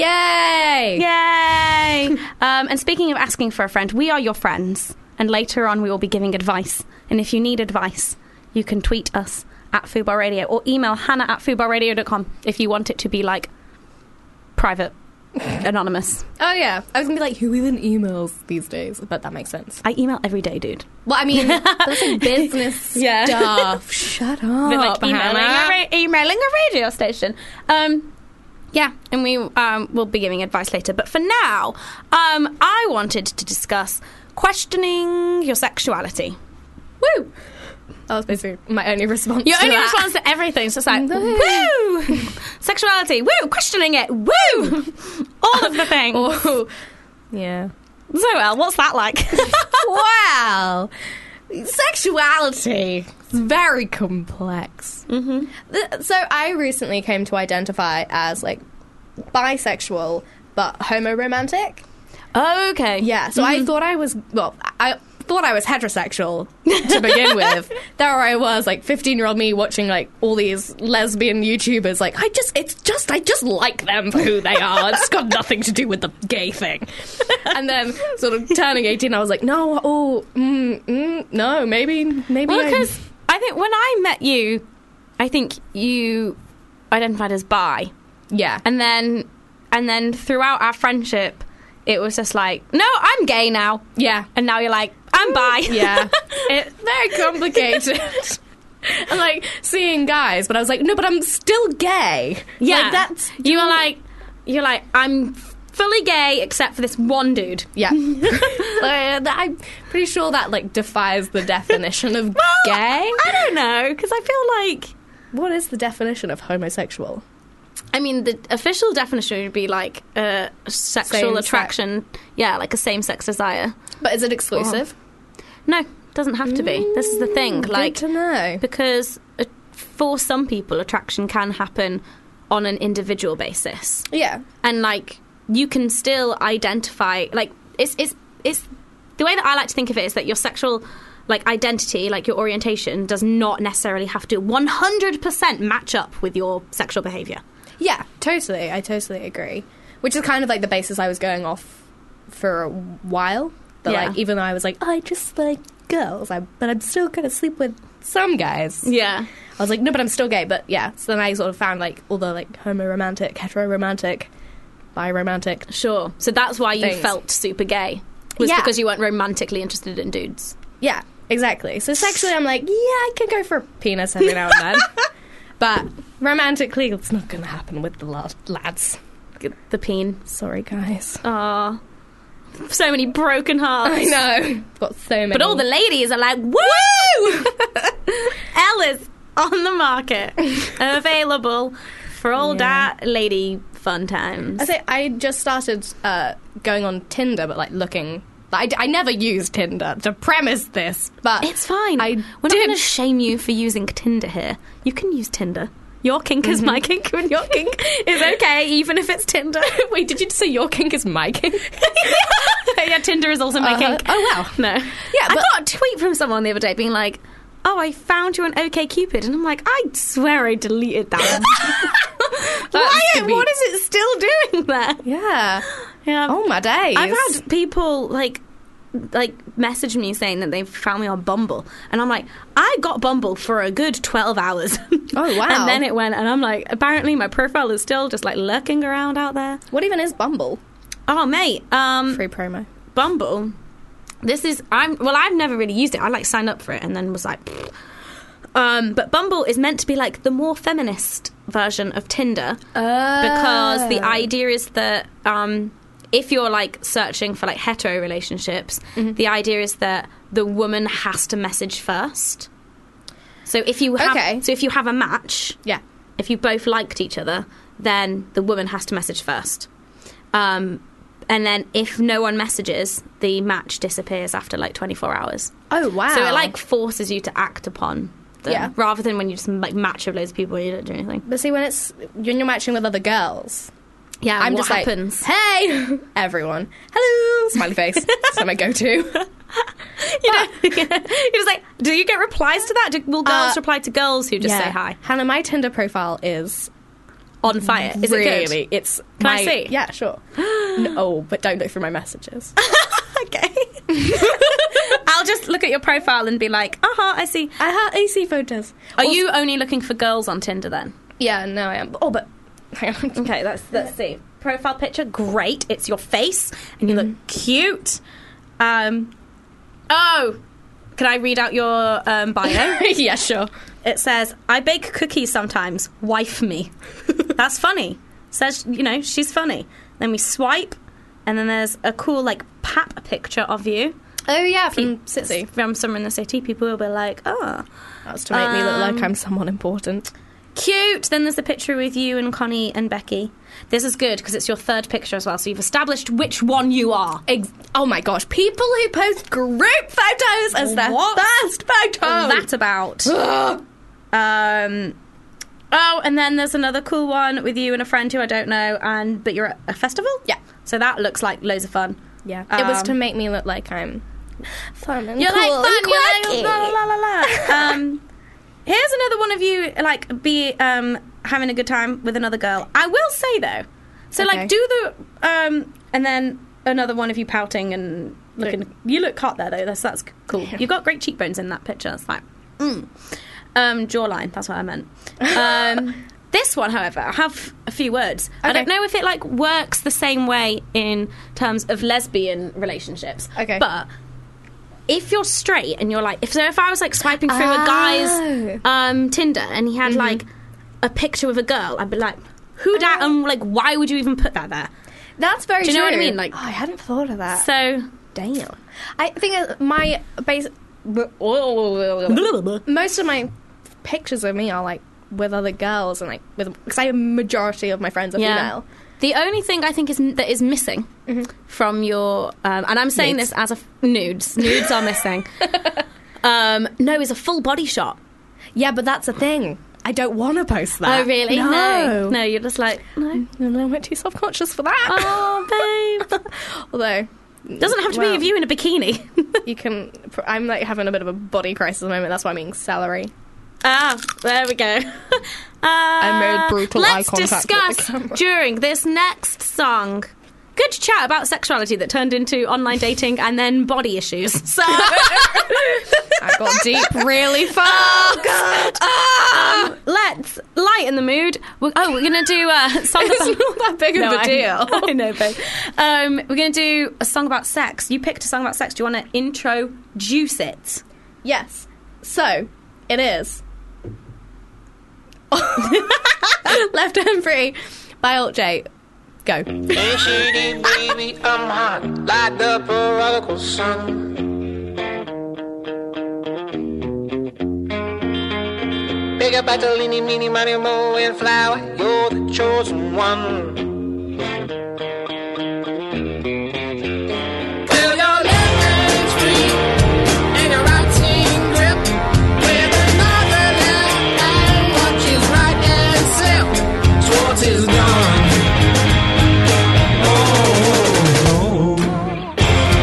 Yay! Yay! um, and speaking of asking for a friend, we are your friends. And later on, we will be giving advice. And if you need advice, you can tweet us at Fubar Radio or email Hannah at fubar radio dot com if you want it to be, like, private, anonymous. Oh, yeah. I was going to be like, who even emails these days? But that makes sense. I email every day, dude. Well, I mean, that's like business Yeah. stuff. Shut up, Bit like emailing a, Hannah. ra- emailing a radio station. Um, yeah, and we um, will be giving advice later. But for now, um, I wanted to discuss questioning your sexuality. Woo! That was basically my only response Your to only that. response to everything. So it's like, No. woo! Sexuality, woo! Questioning it, woo! All of the things. Oh, yeah. So, well, what's that like? Wow. Sexuality is very complex. Mm-hmm. Th- so I recently came to identify as, like, bisexual, but homo-romantic. Okay. Yeah, so I thought I was, well, I thought I was heterosexual to begin with. There I was, like, fifteen-year-old me watching, like, all these lesbian YouTubers, like, I just, it's just, I just like them for who they are. It's got nothing to do with the gay thing. And then, sort of turning eighteen, I was like, no, oh, mm, mm, no, maybe, maybe Well, I'm- because I think when I met you, I think you identified as bi. Yeah. And then, and then throughout our friendship, it was just like, no, I'm gay now. Yeah. And now you're like, I'm bi. Yeah. It's very complicated. And, like, seeing guys, but I was like, no, but I'm still gay. Yeah. Like, that's... You were like, you're like, I'm fully gay except for this one dude. Yeah. uh, that- I'm pretty sure that, like, defies the definition of Well, gay. I don't know, because I feel like, What is the definition of homosexual? I mean, the official definition would be like uh, sexual Same-sex. attraction. Yeah, like a same-sex desire. But is it exclusive? No, doesn't have to be. This is the thing. Good Like, to know. because uh, for some people, attraction can happen on an individual basis, Yeah. and like you can still identify. Like, it's it's it's the way that I like to think of it is that your sexual like identity, like your orientation, does not necessarily have to one hundred percent match up with your sexual behavior. Yeah, totally. I totally agree. Which is kind of like the basis I was going off for a while. But Yeah. like, even though I was like, I just like girls, I, but I'm still gonna sleep with some guys. Yeah. I was like, no, but I'm still gay. But yeah, so then I sort of found like all the like homo-romantic, hetero-romantic, bi-romantic. Sure. So that's why you Things. felt super gay. Was Yeah. because you weren't romantically interested in dudes. Yeah, exactly. So sexually, I'm like, yeah, I can go for a penis every now and then. But romantically, it's not going to happen with the la- lads. The peen. Sorry, guys. Aw. So many broken hearts. I know. Got so many. But all the ladies are like, woo! Ella's on the market. Available for all Yeah. that lady fun times. I say I just started uh, going on Tinder, but like looking. I, I never used Tinder to premise this, but It's fine. I We're not did- going to shame you for using Tinder here. You can use Tinder. Your kink is my kink, and your kink is okay, even if it's Tinder. Wait, did you say your kink is my kink? yeah, Tinder is also making. Uh, oh wow. No. Yeah, I but- got a tweet from someone the other day being like, "Oh, I found you on OkCupid," and I'm like, I swear I deleted that. Why? could be- What is it still doing there? Yeah. Yeah. Oh my days. I've had people like like message me saying that they've found me on Bumble, and I'm like, I got Bumble for a good twelve hours. Oh, wow. And then it went, and I'm like, apparently my profile is still just like lurking around out there. What even is Bumble? Oh, mate, um, Free promo. Bumble. This is I'm well, I've never really used it. I like signed up for it and then was like, pfft. um, but Bumble is meant to be like the more feminist version of Tinder because the idea is that um, if you're like searching for like hetero relationships, Mm-hmm. the idea is that the woman has to message first. So if you have, Okay. so if you have a match, Yeah. if you both liked each other, then the woman has to message first. Um, and then if no one messages, the match disappears after like twenty-four hours. Oh wow. So it like forces you to act upon them, Yeah. rather than when you just like match with loads of people and you don't do anything. But see, when it's when you're matching with other girls, Yeah, I'm what just happens? like, hey, everyone, hello, smiley face. That's my go-to. you know, you're just like, do you get replies to that? Do, will girls Uh, reply to girls who just say hi? Hannah, my Tinder profile is On fire. Is really, it good? it's Can I my, see? Yeah, sure. No, but don't look through my messages. Okay. I'll just look at your profile and be like, uh huh, I see. I have A C photos. Are Also- you only looking for girls on Tinder then? Yeah, no, I am. Oh, but hang on. Okay, let's let's see. Profile picture, great. It's your face, and you look cute. Um, oh, can I read out your um, bio? Yeah, sure. It says, "I bake cookies sometimes. Wife me." That's funny. Says, you know, she's funny. Then we swipe, and then there's a cool like pap picture of you Oh yeah, Pe- from City. from somewhere in the city. People will be like, "Oh, That's to make me look Um, like I'm someone important. cute." Then there's the picture with you and Connie and Becky. This is good because it's your third picture as well, so you've established which one you are. Ex- oh my gosh, people who post group photos as their What? first photo. That about. um, oh, and then there's another cool one with you and a friend who I don't know, and but you're at a festival. Yeah. So that looks like loads of fun. Yeah, it was Um, to make me look like I'm fun and You're cool like fun. and You're quirky. like la la la la. um, here's another one of you like be um having a good time with another girl. I will say though, so Okay. like do the um and then another one of you pouting and looking. You look hot there though. That's that's cool. Yeah. You've got great cheekbones in that picture. It's like mm. um jawline. That's what I meant. Um, this one, however, I have a few words. I Okay. don't know if it like works the same way in terms of lesbian relationships. Okay. But if you're straight and you're like, if so, if I was like swiping through a Oh. guy's um, Tinder and he had like a picture with a girl, I'd be like, who that? And like, why would you even put that there? That's very Do you true. know what I mean? Like- oh, I hadn't thought of that. So, Damn. I think uh, my base. Most of my pictures of me are like with other girls and like with because I have a majority of my friends are yeah. female. The only thing I think is that is missing from your, um, and I'm saying Nudes. this as a f- nudes, nudes are missing. um, no, is a full body shot. Yeah, but that's the thing. I don't want to post that. Oh, really? No. no, no. You're just like, no. I'm a little bit too self-conscious for that. Oh, babe. Although, Doesn't have to well, be of you in a bikini. You can. I'm like having a bit of a body crisis at the moment. That's why I'm eating celery. Ah, there we go. Uh, made brutal eye let's contact with the discuss camera. during this next song. Good chat about sexuality that turned into online dating and then body issues. So I got deep really fast. Oh, God. Um, let's lighten the mood. We're, oh, we're gonna do a song It's about. not that big of No, a I- deal. I know, babe. Um, we're gonna do a song about sex. You picked a song about sex. Do you want to introduce it? Yes. So, it is. Left Hand Free by Alt J. Go. Ain't shady, baby, I'm hot, like the prodigal son. Big up Bartolini, meeny, money, mo, and flower, you're the chosen one. Well, your left hand's free, and your right hand grip, with another left hand watches right and self. Swartz is gone. Oh, oh, oh.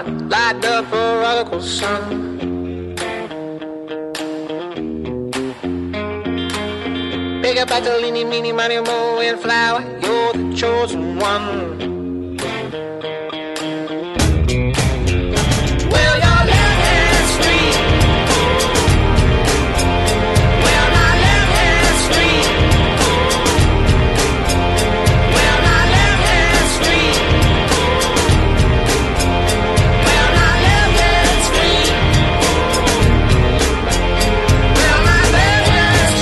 hot, light up a radical sun. Big up at the leany, meeny, miny, mo, and flower, you're the chosen one. Well, your left hand's free. Well, my left hand's free. Well, my left hand's free. Well, my left hand's free. Well, my left hand's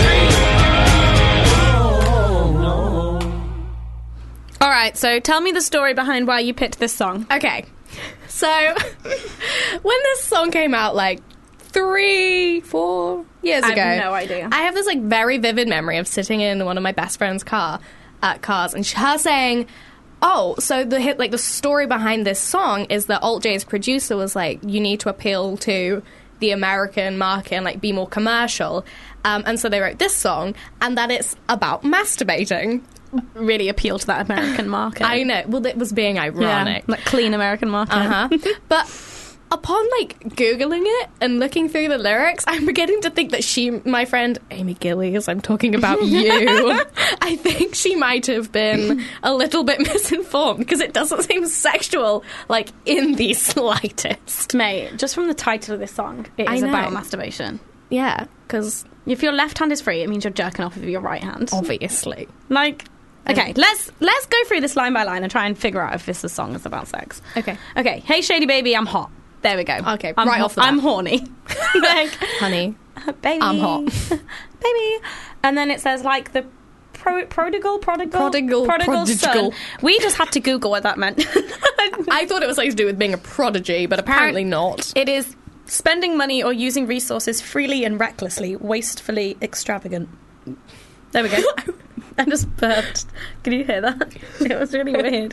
free. All right, so tell me the story behind why you picked this song. Okay. So, when this song came out, like, three, four years I ago... have no idea. I have this, like, very vivid memory of sitting in one of my best friend's car, uh, cars, and her saying, oh, so the hit, like, the story behind this song is that Alt J's producer was like, you need to appeal to the American market and, like, be more commercial. Um, and so they wrote this song, and that it's about masturbating. Really appeal to that American market. I know. Well, it was being ironic. Yeah, like clean American market. Uh-huh. But upon, like, Googling it and looking through the lyrics, I'm beginning to think that she, my friend Amy Gillies, I'm talking about you, I think she might have been a little bit misinformed because it doesn't seem sexual, like, in the slightest. Mate, just from the title of this song, it I is know. about masturbation. Yeah, because... If your left hand is free, it means you're jerking off with your right hand. Obviously. Like... Okay, let's let's go through this line by line and try and figure out if this song is about sex. Okay. Okay. Hey, Shady Baby, I'm hot. There we go. Okay, I'm right ho- off the bat. I'm horny. Like, Honey, baby, I'm hot. baby. And then it says like the pro- prodigal, prodigal, Prodigal, prodigal son. prodigal. We just had to Google what that meant. I thought it was something to do with being a prodigy, but apparently not. It is spending money or using resources freely and recklessly, wastefully extravagant. There we go. I just burped. Can you hear that? It was really weird.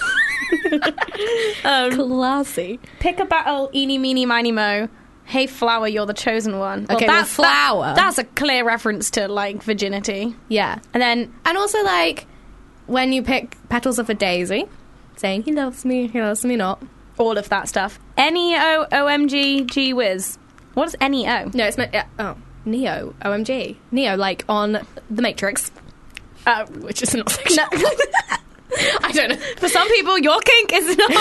um, Classy. pick a battle, eeny, meeny, miny, mo. Hey, flower, you're the chosen one. Okay, well, flower. That, that's a clear reference to, like, virginity. Yeah. And then... And also, like, when you pick Petals of a Daisy, saying he loves me, he loves me not. all of that stuff. N E O O M G G whiz. What is N E O? No, it's meant... Uh, oh, Neo. O M G. Neo, like, on The Matrix. Uh, Which is not sexual. no. I don't know. For some people, your kink is not...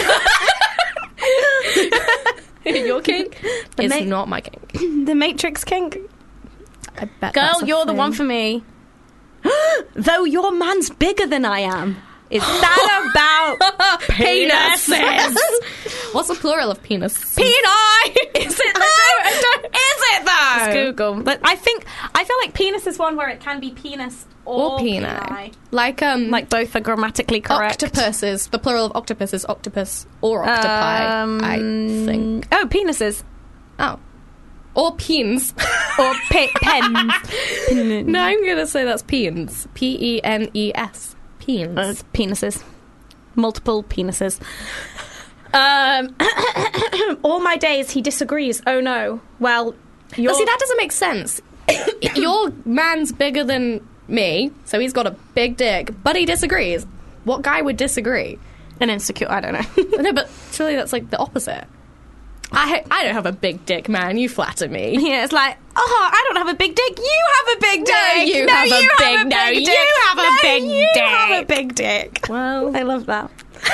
Your kink The is ma- not my kink. The Matrix kink. I bet Girl, that's a you're the thing. one for me. Though your man's bigger than I am. Is that about penises? What's the plural of penis? Peni! Is it though? I don't, is it though? Let's Google. But I think I feel like penis is one where it can be penis or, Or peni. peni. Like, um... Like both are grammatically correct. octopuses. The plural of octopus is octopus or octopi, Um, I think. Oh, penises. Oh. Or peens. Or pe- pens. No, I'm going to say that's peens. P E N E S. Peens. Uh, penises. Multiple penises. Um, all my days he disagrees. Oh no. Well, you're... Now, see, that doesn't make sense. Your man's bigger than me, so he's got a big dick, but he disagrees. What guy would disagree? an insecure. I don't know. No, but surely that's like the opposite. I I don't have a big dick, man. You flatter me. Yeah, it's like, oh, I don't have a big dick. You have a big dick. No, you no, have a you big- have a no, big you dick. have a No, big you have a dick. big dick. Well, I love that.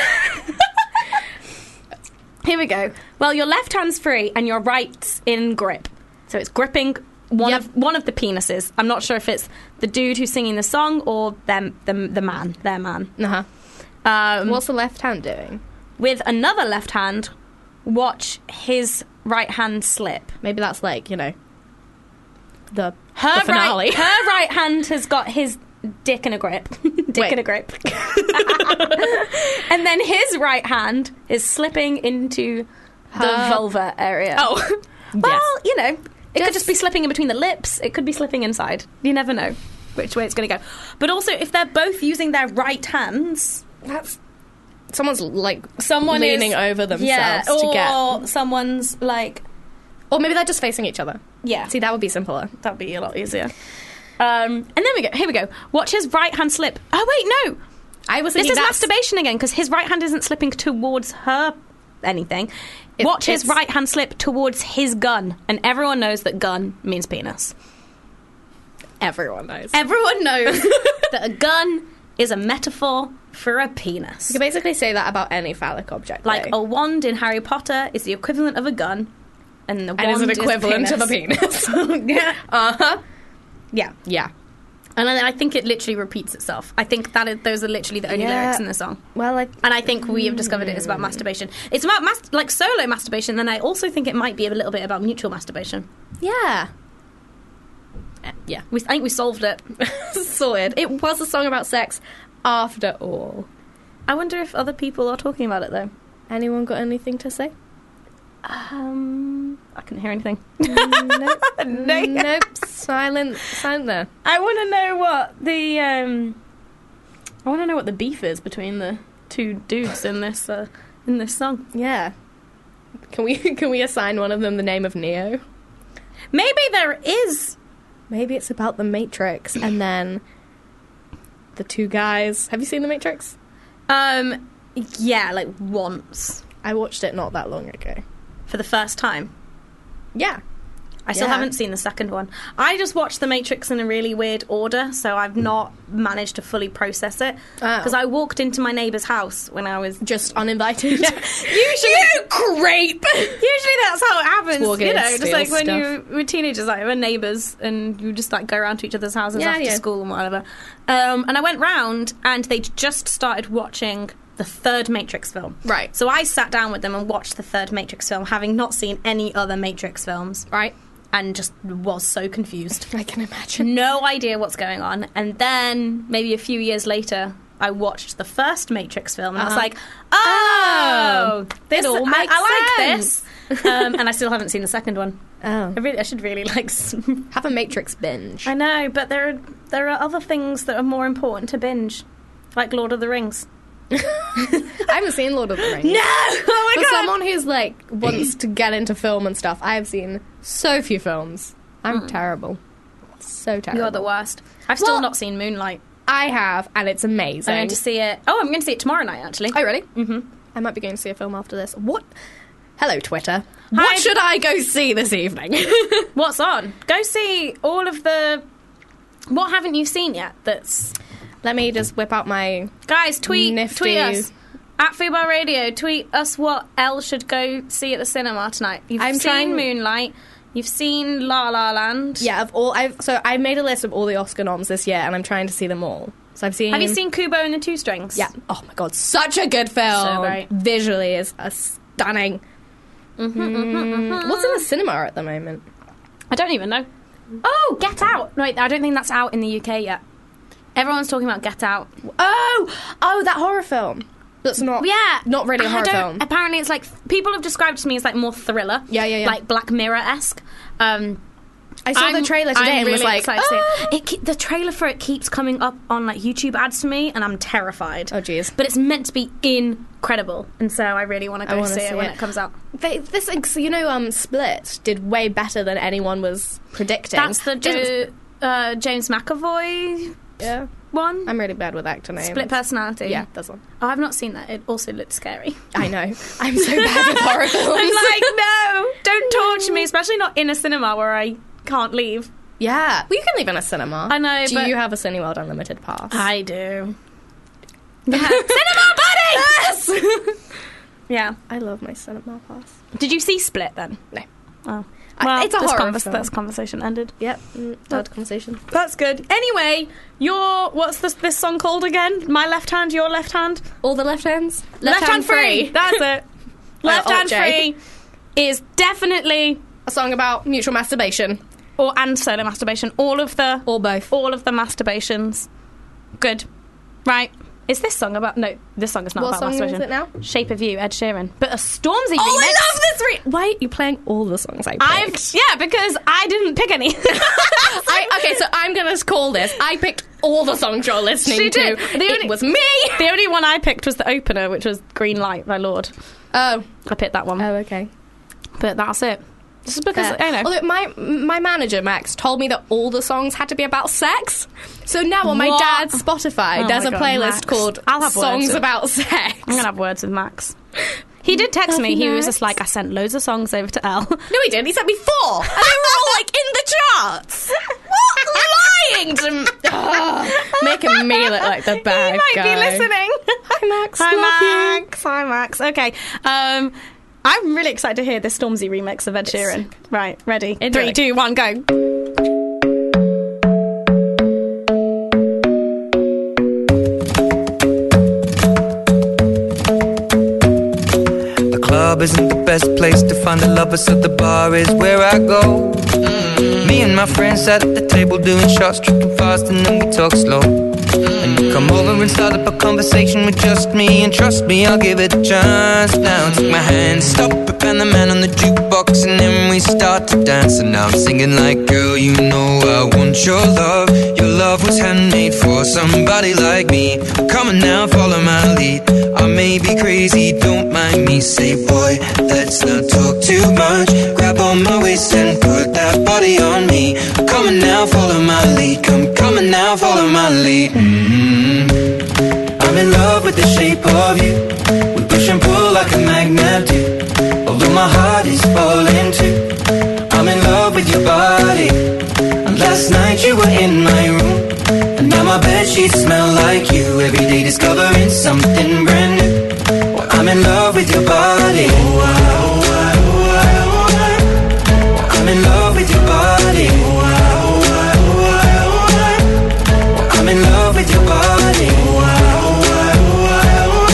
Here we go. Well, your left hand's free and your right's in grip. So it's gripping one Yep. of one of the penises. I'm not sure if it's the dude who's singing the song or them the the man, their man. uh-huh. Um, What's the left hand doing? with another left hand, watch his right hand slip. Maybe that's like, you know, the, Her the finale. right, her right hand has got his dick in a grip. dick Wait. in a grip. And then his right hand is slipping into the Her- vulva area. Oh. Well, Yes. you know, it could Just- just be slipping in between the lips. It could be slipping inside. You never know which way it's going to go. But also, if they're both using their right hands, That's... Someone's, like, someone leaning is, over themselves yeah, to or get... someone's like, Or maybe they're just facing each other. yeah, See, that would be simpler. that'd be a lot easier. Um, and then we go. Here we go. Watch his right hand slip. Oh wait, no. I was This thinking is that's... masturbation again because his right hand isn't slipping towards her anything, It- watch his it's- right hand slip towards his gun, and everyone knows that gun means penis. Everyone knows. Everyone knows that a gun is a metaphor for a penis. You can basically say that about any phallic object. Like though. a wand in Harry Potter is the equivalent of a gun, and the and wand is an equivalent is of a penis. yeah, uh huh. yeah. Yeah. And I, I think it literally repeats itself. I think that is, those are literally the only Yeah. lyrics in the song. Well, I And I think we have discovered it is about masturbation. It's about mas- like solo masturbation. Then I also think it might be a little bit about mutual masturbation. yeah. Yeah, we, I think we solved it. Sorted. It was a song about sex, after all. I wonder if other people are talking about it though. Anyone got anything to say? Um, I couldn't hear anything. nope. No. Nope. Silent. Silent there. I want to know what the um, I want to know what the beef is between the two dudes in this uh, in this song. Yeah. Can we can we assign one of them the name of Neo? Maybe there is. Maybe it's about the Matrix, and then the two guys. Have you seen the Matrix? Um, yeah, like once I watched it not that long ago. for the first time. Yeah. I still Yeah. haven't seen the second one. I just watched The Matrix in a really weird order, so I've not managed to fully process it. Oh. Because I walked into my neighbour's house when I was... Just uninvited. Usually, You creep! usually that's how it happens. Walk in You and know, just steal like when stuff. you were teenagers, like we're neighbours, and you just like go around to each other's houses Yeah, after yeah. school and whatever. Um, and I went round, and they'd just started watching the third Matrix film. Right. So I sat down with them and watched the third Matrix film, having not seen any other Matrix films. Right. And just was so confused. I can imagine. No idea what's going on. And then, maybe a few years later, I watched the first Matrix film, and I was Uh-huh. like, oh, this all I, makes I like sense. this. um, and I still haven't seen the second one. Oh. I really, I should really like. s- Have a Matrix binge. I know, but there are there are other things that are more important to binge, like Lord of the Rings. I haven't seen Lord of the Rings. No, oh my For god! someone who's like wants to get into film and stuff, I have seen so few films. I'm terrible. So terrible. You're the worst. I've still Well- not seen Moonlight. I have, and it's amazing. I'm going to see it. Oh, I'm going to see it tomorrow night, actually. Oh, really? Mm-hmm. I might be going to see a film after this. What? Hello, Twitter. Hi. What should I go see this evening? What's on? Go see all of the. What haven't you seen yet? That's Let me just whip out my... guys. Tweet, Nifty. tweet us at Fubar Radio. Tweet us what Elle should go see at the cinema tonight. You've I'm seen trying- Moonlight. You've seen La La Land. Yeah, of all... I've So I made a list of all the Oscar noms this year, and I'm trying to see them all. So I've seen... Have you seen Kubo and the Two Strings? Yeah. Oh, my God. Such a good film. So great. Visually is a stunning... Mm. What's in the cinema at the moment? I don't even know. Oh, Get Out. Wait, I don't think that's out in the U K yet. Everyone's talking about Get Out. Oh! Oh, that horror film. That's not... Yeah, Not really a I horror don't- film. Apparently, it's like people have described it to me as like more thriller. Yeah, yeah, yeah. Like Black Mirror esque. Um, I saw the I'm- trailer today I'm and was really like... excited to see "Ah!" it. It ke- the trailer for it keeps coming up on like YouTube ads for me, and I'm terrified. Oh, jeez. But it's meant to be incredible, and so I really want to I go wanna see see it when it. it comes out. They, this, ex- you know, um, Split did way better than anyone was predicting. That's the Didn't- Jo- uh, James McAvoy yeah. one. I'm really bad with actor names. Split personality. Yeah, that's one. Oh, I've not seen that. It also looked scary. I know. I'm so bad with horror films. I'm like, no, don't torture me, especially not in a cinema where I can't leave. Yeah. Well, you can leave in a cinema. I know, Do but- you have a Cineworld Unlimited pass? I do. Cinema buddy! Yes! Yeah. I love my cinema pass. Did you see Split then? No. Oh. I- Well, it's a this horror convers- film. This conversation ended. Yep. Mm, bad conversation. That's good. Anyway, your what's this this song called again? My left hand, your left hand. All the left hands? Left, hand free. That's it. Left Alt hand J. free is definitely A song about mutual masturbation. or and solo masturbation. All of the Or both. all of the masturbations. Good. Right. Is this song about... No, this song is not What about song is masturbation. it now? Shape of You, Ed Sheeran. But a Stormzy remix. Oh, I love this re- Why are you playing all the songs I picked? I've... Yeah, because I didn't pick any. I, okay, so I'm going to call this. I picked all the songs you're listening She to. did. The It only- was me. The only one I picked was the opener, which was Green Light by Lord. Oh. I picked that one. Oh, okay. But that's it. This is because, Fair. I know. Although my my manager Max told me that all the songs had to be about sex. So now on my What? dad's Spotify, Oh there's my a God, playlist Max. called I'll have words Songs with- About Sex. I'm going to have words with Max. He did text Love me. you, He was Max. just like, I sent loads of songs over to Elle. No, he didn't. He sent me four, and they were all like in the charts. What? Lying to me. Ugh. Making me look like the bad He might guy. be listening. Hi, Max. Hi, Love you. Max. Hi, Max. Okay. Um, I'm really excited to hear the Stormzy remix of Ed Sheeran. Right, ready? Enjoy. Three, two, one, go. The club isn't the best place to find a lover, so the bar is where I go. Mm. Me and my friends sat at the table doing shots, tripping fast, and then we talk slow. And you come over and start up a conversation with just me, and trust me, I'll give it a chance. Now take my hand, stop it, and the man on the jukebox, and then we start to dance. And now I'm singing like, girl, you know I want your love. Your love was handmade for somebody like me. Come on now, follow my lead. I may be crazy, don't mind me. Say, boy, let's not talk too much. Grab on my waist and put that body on me. Come on now, follow my lead. Come, come on now, follow my lead. Mm-hmm. I'm in love with the shape of you. We push and pull like a magnet do. Although my heart is falling too. I'm in love with your body. And last night you were in my room. And now my bedsheets smell like you. Every day discovering something brand new. Well, I'm in love with your body. Oh, I, oh, I, oh, I, oh, I. Well, I'm in love with your body. Oh, I, oh, I, oh, I, oh, I. Well, I'm in love with your body. Oh, I, oh, I, oh, I, oh,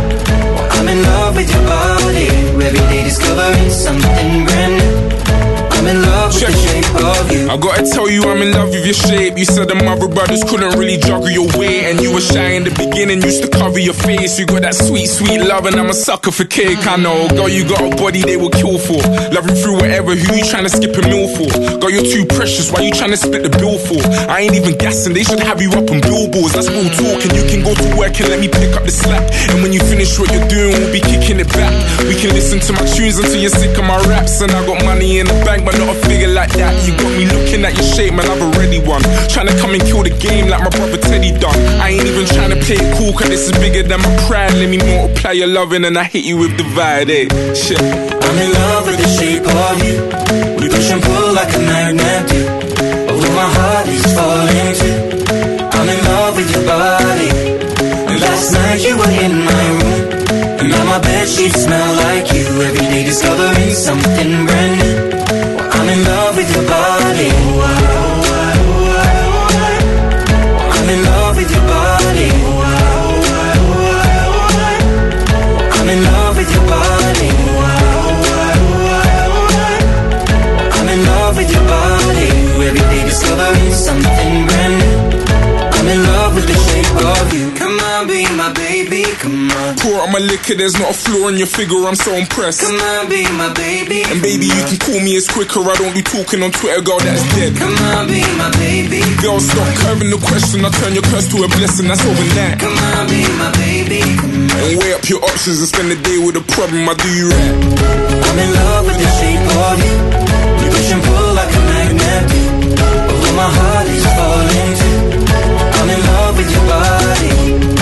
I. Well, I'm in love with your body. Every day discovering something brand new. I'm in love with the shape of you. I gotta tell you, I'm in love with your shape. You said the mother brothers couldn't really juggle your weight, and you were shy in the beginning, used to cover your face. You got that sweet, sweet love, and I'm a sucker for cake. I know, girl, you got a body they will kill for. Loving through whatever, who you trying to skip a meal for? Girl, you're too precious, why you trying to split the bill for? I ain't even guessing, they should have you up on billboards. That's real talk, and you can go to work and let me pick up the slack. And when you finish what you're doing, we'll be kicking it back. We can listen to my tunes until you're sick of my raps. And I got money in the bank, but not a figure like that. You got me looking at your shape, man, I've already won. Trying to come and kill the game like my brother Teddy done. I ain't even trying to play it cool, cause this is bigger than my pride. Let me multiply your loving and I hit you with divide, eh? Shit. I'm in love with the shape of you. We push and pull like a magnet do. Although my heart is falling too. I'm in love with your body. And last night you were in my room. And now my bedsheets smell like you. Every day discovering something brand new. Well, I'm in love with your body. Oh, I, oh, I, oh, I, oh, I. Well, I'm in love with your body. Oh, I, oh, I, oh, I, oh, I. Well, I'm in love with your body. Oh, I, oh, I, oh, I, oh, I. Well, I'm in love with your body. Every day discovering something brand new. I'm in love with the shape of you. Come on, be my baby, come on. Pour out my liquor, there's not a flaw in your figure, I'm so impressed. Come on, be my baby. And baby, you can call me as quicker, I don't be talking on Twitter, girl, that's dead. Come on, be my baby. Girl, stop curving the question, I turn your curse to a blessing, that's over that. Come on, be my baby. And weigh up your options and spend the day with a problem, I do you right. I'm in love with the shape of you. We push and pull like a magnet do. Although my heart is falling too. I'm in love with your body.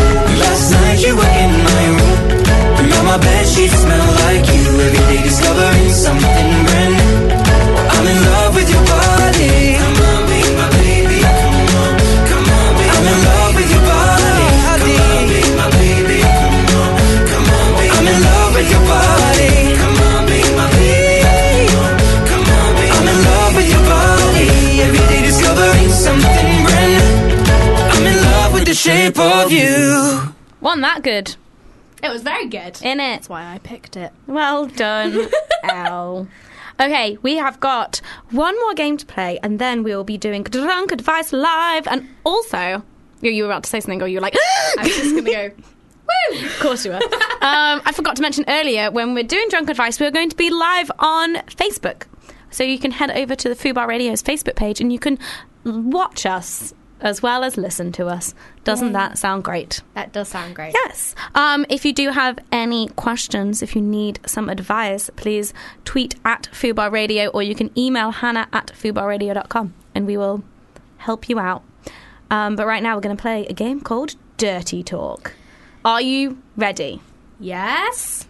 Last night you were in my room. And now my bedsheets smell like you. Every day discovering something brand new. I'm in love with your body. Come on, be my baby. Come on, come on, be I'm in love with your body. Come on, be my baby. Come on, come on, be I'm in love with your body. Come on, be my baby. Come on, be I'm in love with your body. Every day discovering something brand new. I'm in love with the shape of you. Wasn't that good? It was very good. In it. That's why I picked it. Well done, Elle. Okay, we have got one more game to play, and then we will be doing Drunk Advice Live. And also, you you were about to say something, or you were like, I was just going to go, woo! Of course you were. um, I forgot to mention earlier, when we're doing Drunk Advice, we're going to be live on Facebook. So you can head over to the Fubar Radio's Facebook page, and you can watch us as well as listen to us. Doesn't Yeah. that sound great? That does sound great. Yes. Um, if you do have any questions, if you need some advice, please tweet at Fubar Radio, or you can email Hannah at fubar radio dot com, and we will help you out. Um, but right now we're going to play a game called Dirty Talk. Are you ready? Yes.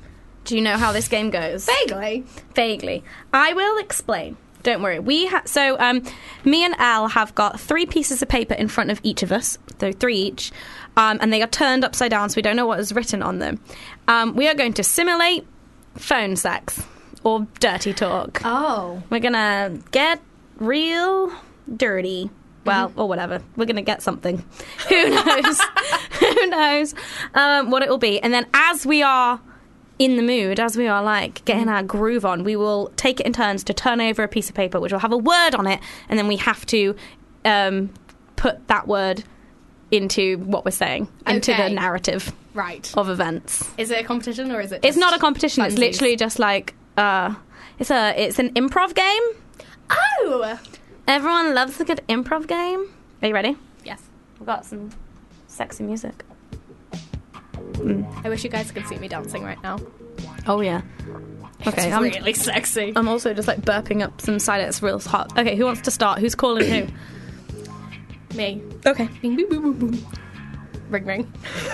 Do you know how this game goes? Vaguely. Vaguely. I will explain. Don't worry. We ha- so um, me and Elle have got three pieces of paper in front of each of us, so three each, um, and they are turned upside down, so we don't know what is written on them. Um, we are going to simulate phone sex or dirty talk. Oh. We're gonna get real dirty. Well, or whatever. We're going to get something. Who knows? Who knows um, what it will be. And then as we are in the mood, as we are like getting our groove on, we will take it in turns to turn over a piece of paper which will have a word on it, and then we have to um, put that word into what we're saying, into Okay. the narrative Right. of events. Is it a competition or is it? It's just not a competition. It's funsies? literally just like uh, it's a it's an improv game. Oh. Everyone loves a good improv game. Are you ready? Yes. We've got some sexy music. I wish you guys could see me dancing right now. Oh yeah. Okay, It's I'm really sexy. I'm also just like burping up some cider. It's real hot. Okay, who wants to start? Who's calling who? Me. Okay. Bing, boom, boom, boom, boom. Ring, ring.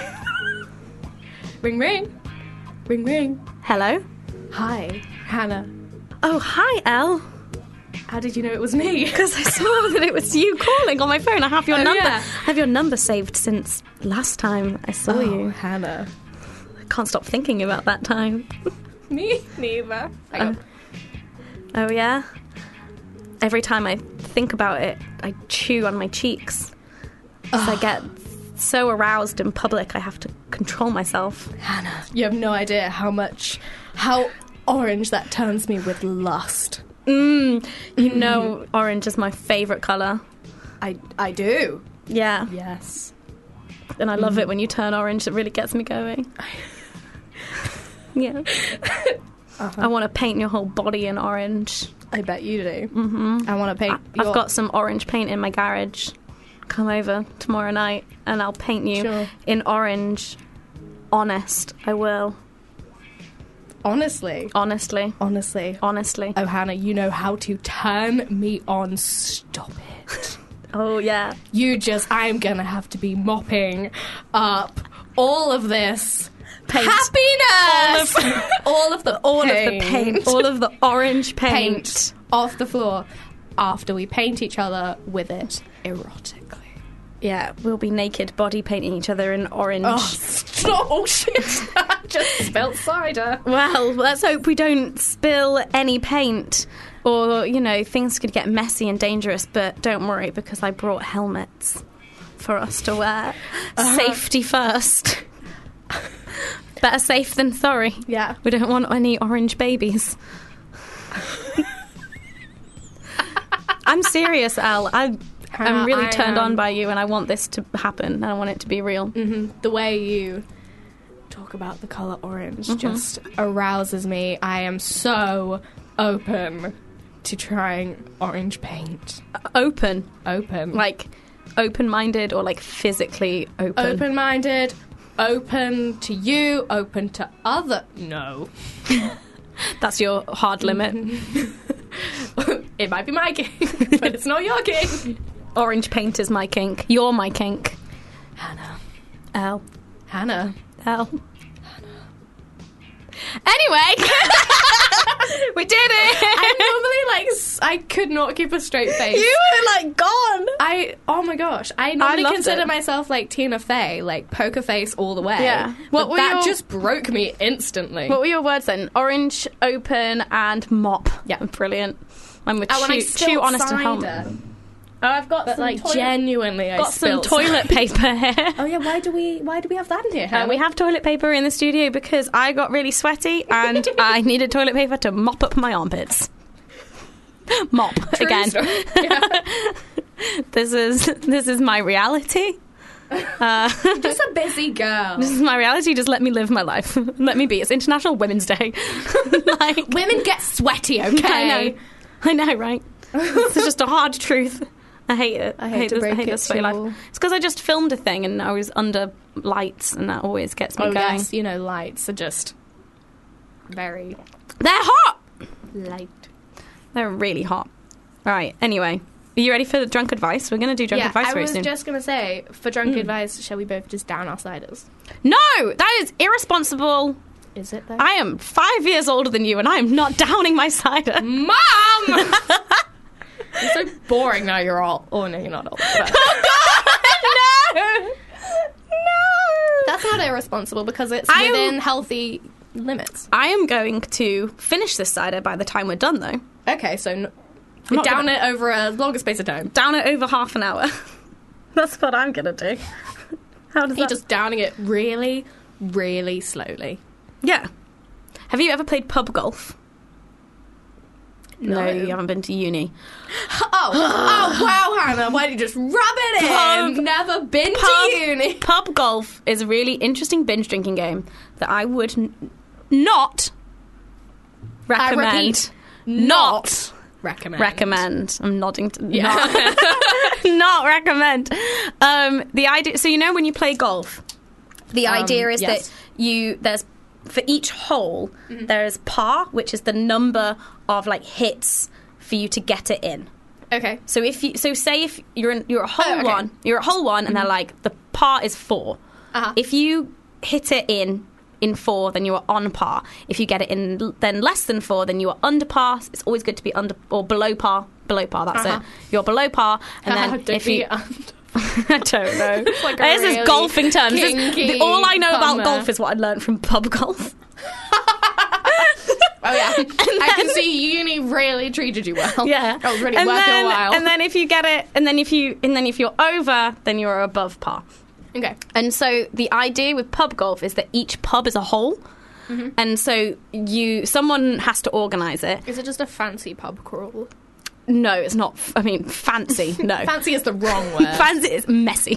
Ring, ring. Ring, ring. Hello. Hi, Hannah. Oh hi, Elle. How did you know it was me? Because I saw that it was you calling on my phone. I have your Oh, number. yeah. I have your number saved since last time I saw Oh, you. Hannah. I can't stop thinking about that time. Me neither. I Oh. go, Oh yeah. Every time I think about it, I chew on my cheeks. As I get so aroused in public, I have to control myself. Hannah, you have no idea how much, how orange that turns me with lust. Mm, you know, orange is my favourite colour. I, I do. Yeah, Yes. and I love it when you turn orange. It really gets me going. Yeah. I want to paint your whole body in orange. I bet you do. Mm-hmm. I want to paint. I've your- got some orange paint in my garage. Come over tomorrow night and I'll paint you Sure. in orange. Honest, I will. Honestly. Honestly. Honestly. Honestly. Oh, Hannah, you know how to turn me on. Stop it. Oh, yeah. You just, I'm gonna have to be mopping up all of this Paint. happiness. All of, the All of the paint. All of the orange paint. paint off the floor after we paint each other with it erotically. Yeah, we'll be naked, body painting each other in orange. Oh, stop. Oh, shit. I just spilled cider. Well, let's hope we don't spill any paint. Or, you know, things could get messy and dangerous, but don't worry because I brought helmets for us to wear. Uh-huh. Safety first. Better safe than sorry. Yeah. We don't want any orange babies. I'm serious, Al. I, Hannah, I'm really I turned am- on by you and I want this to happen and I want it to be real. hmm The way you talk about the colour orange just arouses me. I am so open to trying orange paint. Open. Open. Like, open-minded or, like, physically open? Open-minded, open to you, open to other... No. That's your hard limit. It might be my kink, but it's not your kink. Orange paint is my kink. You're my kink. Hannah. Al. Hannah. Al. Anyway, we did it. I normally, like, s- I could not keep a straight face. You were like gone. I, oh my gosh, I normally loved consider it. myself like Tina Fey, like poker face all the way. Yeah. What What were that your- just broke me instantly. What were your words then? Orange, open, and mop. Yeah. Brilliant. I'm with Oh, and I chew, spilled chew honest cider. and helmet. Oh, I've got But some like toilet, genuinely, I got some spilled toilet paper here. Oh yeah, why do we why do we have that in here? Uh, Hannah? we have toilet paper in the studio because I got really sweaty and I needed toilet paper to mop up my armpits. Mop True again. story. Yeah. This is this is my reality. Uh, Just a busy girl. this is my reality. Just let me live my life. Let me be. It's International Women's Day. Like, Women get sweaty, okay? I know. I know, right? It's just a hard truth. I hate it. I hate to this, break I hate it this sweaty to life. you all. It's because I just filmed a thing and I was under lights, and that always gets me Oh going. yes, you know, lights are just very They're hot. light. They're really hot. Right. Anyway, are you ready for the drunk advice? We're going to do drunk yeah, advice I very was soon. just gonna say, for drunk advice, shall we both just down our ciders? No, that is irresponsible Is it though? I am five years older than you, and I am not downing my cider. Mom! You're so boring now. You're all. Oh no, you're not old. But... no, no. That's not irresponsible because it's I am- within healthy limits. I am going to finish this cider by the time we're done, though. Okay, so n- not down gonna- it over a longer space of time. Down it over half an hour. That's what I'm gonna do. How does You're that? just downing it really, really slowly. Yeah. Have you ever played pub golf? No, you haven't been to uni. Oh, oh wow, Hannah, why don't you just rub it in? Pub- Never been Pub, to uni. pub golf is a really interesting binge drinking game that I would n- not recommend. I repeat, not recommend. recommend. I'm nodding to Yeah. not, not recommend. Um, the idea. So you know when you play golf, the Um, idea is yes. that you there's for each hole there is par, which is the number of like hits for you to get it in. Okay. So if you so say if you're in you're a hole Oh, okay. one, you're a hole one, and they're like the par is four. Uh-huh. If you hit it in in four, then you are on par. If you get it in l- then less than four, then you are under par. It's always good to be under or below par. Below par. That's Uh-huh. it. You're below par, and then Don't if be you. under- I don't know. like a this really is golfing terms. This- kinky all I know bummer. about golf is what I learned from pub golf. Oh yeah, I can see uni really treated you well. Yeah, I was really and working then, a while. And then if you get it, and then if you, and then if you're over, then you're above par. Okay. And so the idea with pub golf is that each pub is a hole, Mm-hmm. and so you someone has to organise it. Is it just a fancy pub crawl? No, it's not. f- I mean, fancy. No, Fancy is the wrong word. fancy is messy.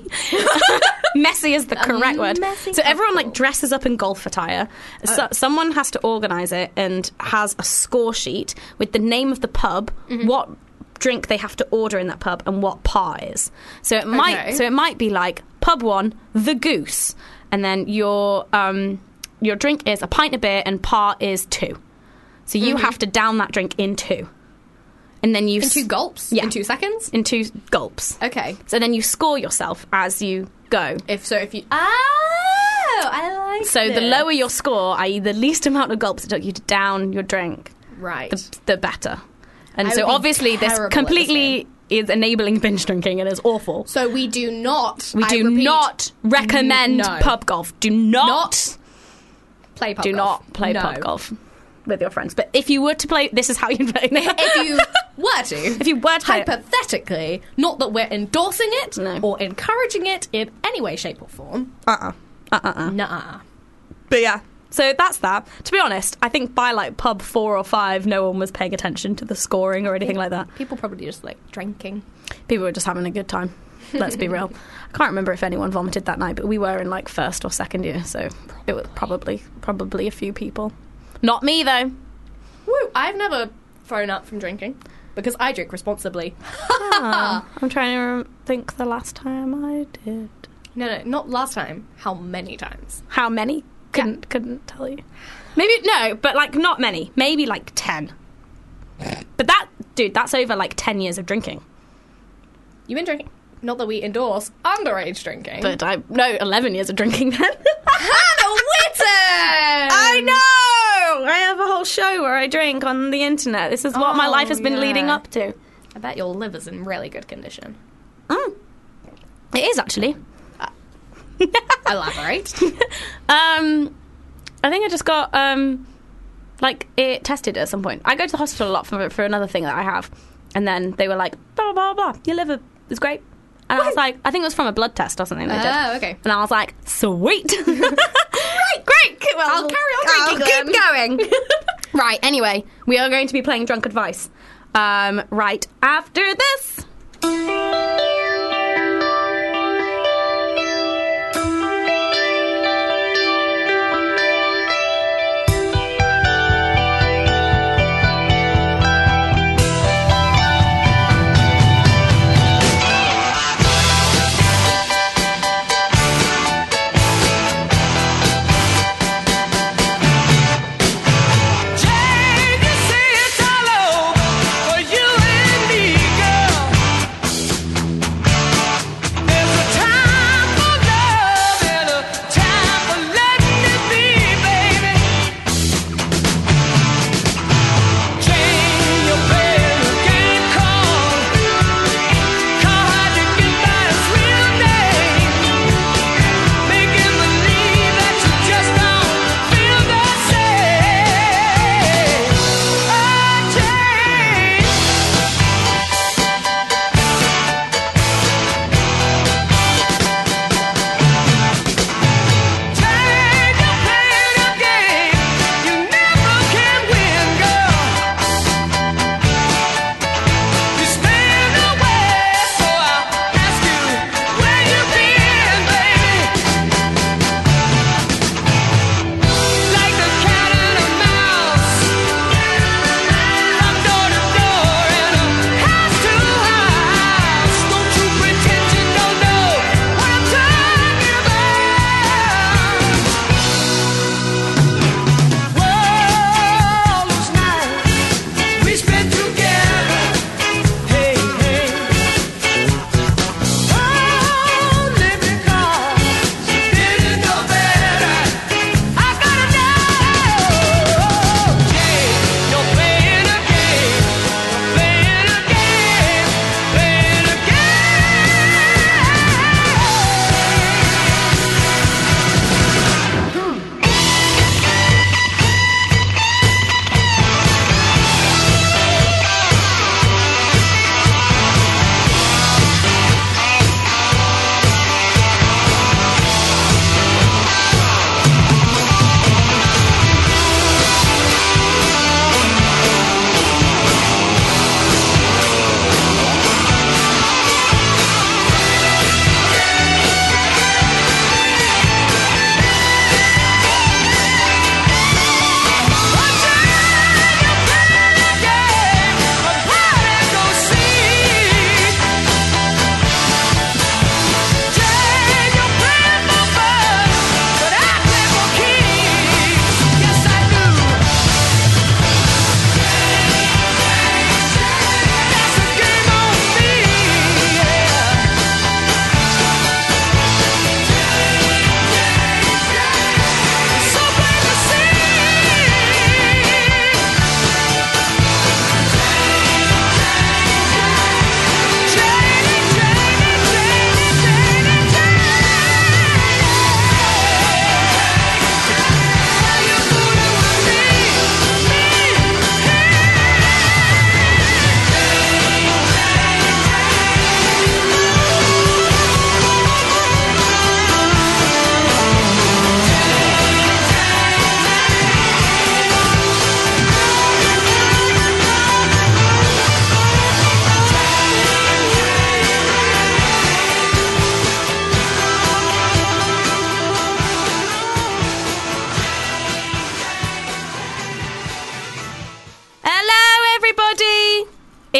Messy is the correct word. messy So everyone pub like dresses up in golf attire. Oh. So, someone has to organise it and has a score sheet with the name of the pub, Mm-hmm. what drink they have to order in that pub, and what par is. So it might. Okay. So it might be like pub one, the Goose, and then your um your drink is a pint of beer, and par is two. So you have to down that drink in two, and then you In s- two gulps? Yeah. In two seconds? in two gulps. Okay. So then you score yourself as you go. If so, if you... Oh, I like So the this. lower your score, that is the least amount of gulps it took you to down your drink, Right. the, the better. And I so would be obviously this terrible at this completely is enabling binge drinking and is awful. So we do not... We I do repeat, not recommend no. pub golf. Do not, Not play pub do golf. not play No. pub golf with your friends. But if you were to play, this is how you play. If you were to... if you were to play it, Hypothetically, not that we're endorsing it No. or encouraging it in any way, shape, or form. uh-uh. Uh-uh. Nah. But yeah, so that's that. To be honest, I think by like pub four or five, no one was paying attention to the scoring or anything like that. People probably just like drinking. People were just having a good time. Let's be real. I can't remember if anyone vomited that night, but we were in like first or second year, so it was probably probably a few people. Not me though. Woo! I've never thrown up from drinking because I drink responsibly. Oh, I'm trying to rem- think the last time I did. No, no, not last time. How many times? How many? Couldn't couldn't tell you. Maybe no, but like not many. Maybe like ten. But that dude, that's over like ten years of drinking. You've been drinking. Not that we endorse underage drinking. But I no eleven years of drinking then. Hannah Witten! I know! I have a whole show where I drink on the internet. This is what my Oh, life has been yeah. leading up to. I bet your liver's in really good condition. Mm. It is actually. Elaborate. Um, I think I just got um, like it tested at some point. I go to the hospital a lot for for another thing that I have, and then they were like, blah blah blah, blah. Your liver is great, and I was like, I think it was from a blood test or something they did. Oh, okay. And I was like, sweet, great, great. Well, I'll carry on drinking I'll keep going. Right. Anyway, we are going to be playing Drunk Advice. Um, right after this. Jane, you say it's all over for you and me, girl.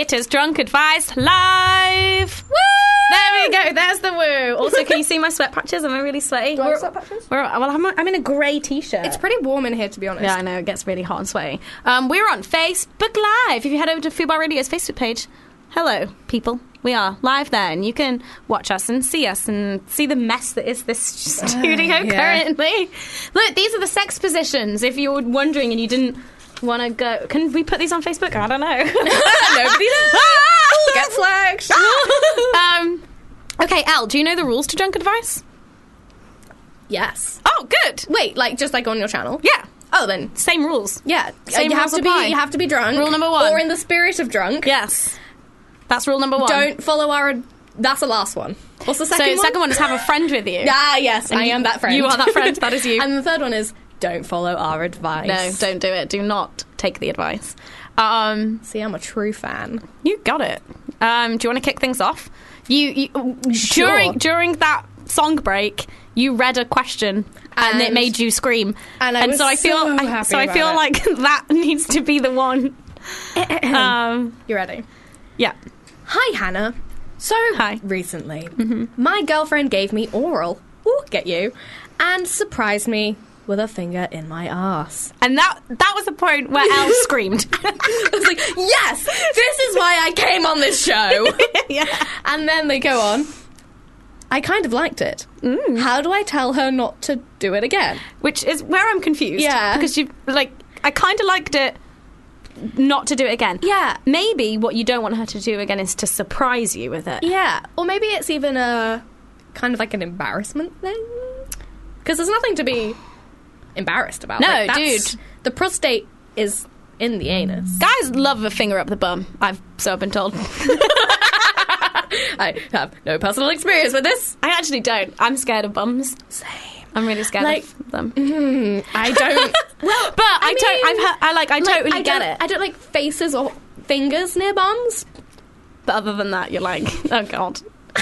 It is Drunk Advice Live. Woo! There we go. There's the woo. Also, can you see my sweat patches? Am I really sweaty? Do I have We're- sweat patches? we're- well, I'm, I'm in a grey t-shirt. It's pretty warm in here, to be honest. Yeah, I know. It gets really hot and sweaty. Um, we're on Facebook Live. If you head over to Fubar Radio's Facebook page, hello, people. We are live there, and you can watch us and see us and see the mess that is this studio yeah. currently. Look, these are the sex positions. If you were wondering and you didn't want to go... Can we put these on Facebook? I don't know. Nobody knows. Get flagged. um, okay, Elle, do you know the rules to Drunk Advice? Yes. Oh, good. Wait, like just like on your channel? Yeah. Oh, then Same rules. yeah. Same you have rules to apply. be. You have to be drunk. Rule number one. Or in the spirit of drunk. Yes. That's rule number one. Don't follow our. That's the last one. What's the second so one? the second one is have a friend with you. Ah, yes, And I am that friend. You are that friend. That is you. And the third one is don't follow our advice. No, don't do it. Do not take the advice. Um, See, I'm a true fan. you got it. Um, do you want to kick things off? You, you Sure. during during that song break, you read a question and, it And- made you scream. and I was so I feel so I, happy so I about feel it. like that needs to be the one. um, You ready? yeah. Hi, Hannah. So, Hi. recently, my girlfriend gave me oral, ooh, get you, and surprised me with a finger in my arse. And that that was the point where Elle screamed. I was like, yes, this is why I came on this show. yeah. And then they go on. I kind of liked it. Mm. How do I tell her not to do it again? Which is where I'm confused. Yeah. Because you like, I kind of liked it. Not to do it again. Yeah. Maybe what you don't want her to do again is to surprise you with it. Yeah. Or maybe it's even a kind of like an embarrassment thing. Because there's nothing to be embarrassed about. No, Like, that's- dude. The prostate is in the anus. Guys love a finger up the bum. I've so I've been told. I have no personal experience with this. I actually don't. I'm scared of bums. Same. I'm really scared Like- of them. Mm, I don't. Well, but I, I to- mean, I've heard, I like. I like, totally I get don't, it. I don't like faces or fingers near bums. But other than that, you're like, oh god.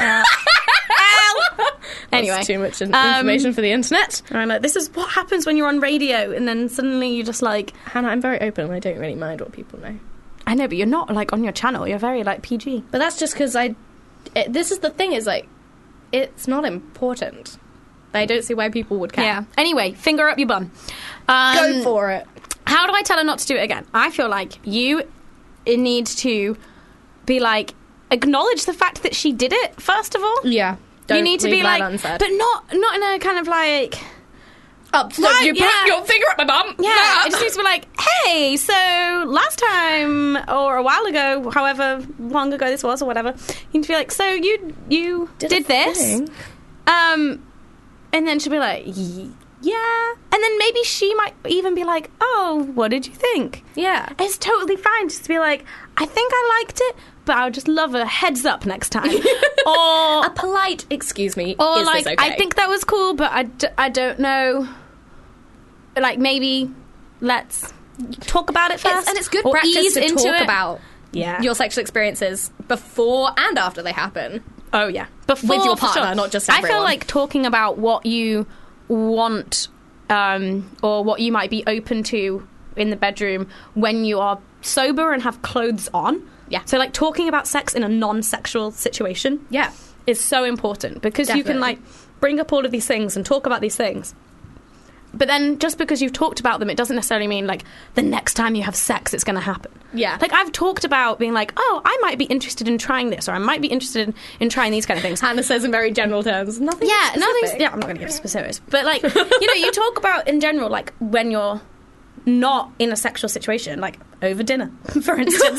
Anyway, That's too much in- um, information for the internet. I know this is what happens when you're on radio, and then suddenly you're just like, Hannah, I'm very open and I don't really mind what people know. I know, but you're not like on your channel. You're very like P G. But that's just because I. It, this is the thing. Is like, it's not important. I don't see why people would care. Yeah. Anyway, finger up your bum. Um, Go for it. How do I tell her not to do it again? I feel like you need to be like acknowledge the fact that she did it first of all. Yeah. Don't you need to leave be that like, unsaid. but not not in a kind of like. Up, so Right, you put yeah. your finger up my bum. Yeah, Ah. it just needs to be like, hey, so last time or a while ago, however long ago this was or whatever, you need to be like, so you you Did did, a this, thing. um, and then she'll be like, "Ye- yeah, and then maybe she might even be like, oh, what did you think? Yeah. It's totally fine just to be like, I think I liked it, but I would just love a heads up next time, or A polite excuse me. or is like this okay? I think that was cool, but I, d- I don't know. Like maybe let's talk about it first, It's, and it's good or practice ease to into talk it. about Yeah. your sexual experiences before and after they happen. Oh yeah, before With your for partner, sure. not just I feel everyone. like talking about what you want, um, or what you might be open to in the bedroom when you are sober and have clothes on. Yeah. So like talking about sex in a non-sexual situation. Yeah. Is so important because you can Definitely. like bring up all of these things and talk about these things. But then just because you've talked about them, it doesn't necessarily mean like the next time you have sex, it's going to happen. Yeah. Like I've talked about being like, oh, I might be interested in trying this, or I might be interested in, in trying these kind of things. Hannah says in very general terms. Nothing. Yeah, specific. nothing's. Yeah, I'm not going to give specifics, but like, you know, you talk about in general, like when you're not in a sexual situation, like over dinner, for instance.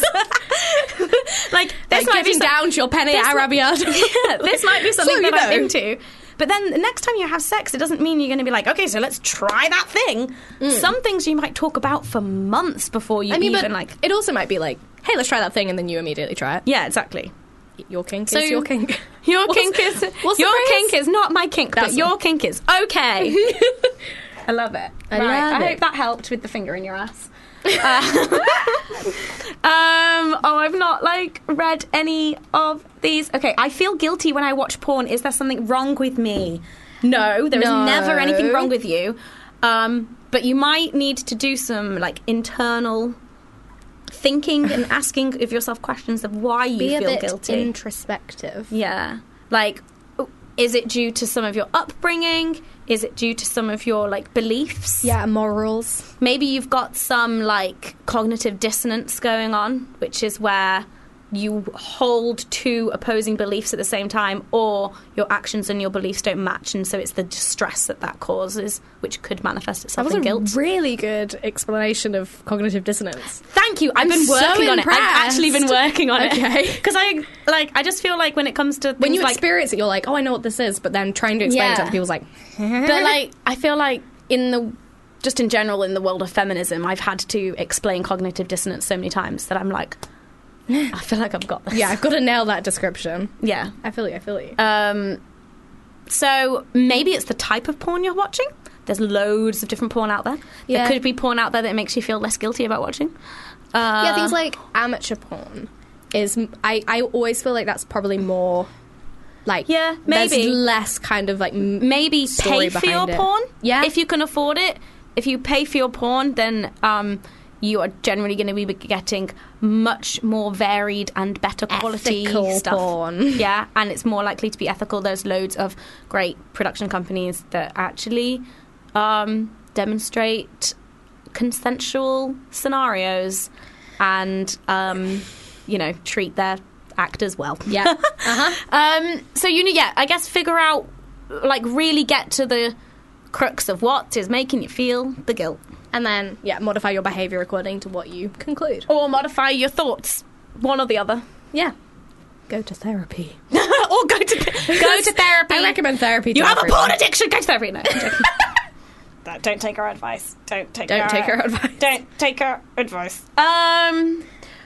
like this Like might be getting some- down to your penny this might- Arabiad. yeah, this might be something So, you that I'm know. into. But then the next time you have sex, it doesn't mean you're going to be like, okay, so let's try that thing. Some things you might talk about for months before you I mean, even but like. it also might be like, hey, let's try that thing, and then you immediately try it. Yeah, exactly. Your kink So- is your kink. Your What's- kink is what's the your phrase? kink is not my kink, That's but your one. kink is okay. I love it. I right, love I it. hope that helped with the finger in your ass. Uh, um, oh, I've not like read any of these. Okay, I feel guilty when I watch porn. Is there something wrong with me? No, there is No. never anything wrong with you. Um, but you might need to do some like internal thinking and asking of yourself questions of why you Be a feel bit guilty. introspective. Yeah. Like, is it due to some of your upbringing? Is it due to some of your, like, beliefs? Yeah, morals. Maybe you've got some, like, cognitive dissonance going on, which is where you hold two opposing beliefs at the same time, or your actions and your beliefs don't match, and so it's the distress that that causes, which could manifest That itself was in a guilt. really good explanation of cognitive dissonance. Thank you. I've I'm been so working on it. I've impressed. actually been working on Okay. it. Because I, like, I just feel like when it comes to When things you like... experience it, you're like, oh, I know what this is, but then trying to explain it to Yeah. other people's like, But, like, I feel like in the... Just in general, in the world of feminism, I've had to explain cognitive dissonance so many times that I'm like, I feel like I've got this. yeah, I've got to nail that description. Yeah. I feel you, I feel you. Um, so maybe it's the type of porn you're watching. There's loads of different porn out there. Yeah. There could be porn out there that makes you feel less guilty about watching. Uh, yeah, things like amateur porn is, I, I always feel like that's probably more, like, Yeah, maybe. there's less kind of, like, m- maybe story pay for your behind it. porn. Yeah. If you can afford it. If you pay for your porn, then um, you are generally going to be getting much more varied and better quality Ethical stuff. porn. Yeah, and it's more likely to be ethical. There's loads of great production companies that actually um, demonstrate consensual scenarios and, um, you know, treat their actors well. Yeah. Uh-huh. Um, so you need, yeah, I guess figure out, like, really get to the crux of what is making you feel the guilt. And then, yeah, modify your behaviour according to what you conclude. Or modify your thoughts. One or the other. Yeah. Go to therapy. Or go to go to therapy. I recommend therapy to You have everyone. a porn addiction, go to therapy. No, I'm joking. Don't- Don't take our advice. Don't take Don't our take her advice. Don't take our advice. Um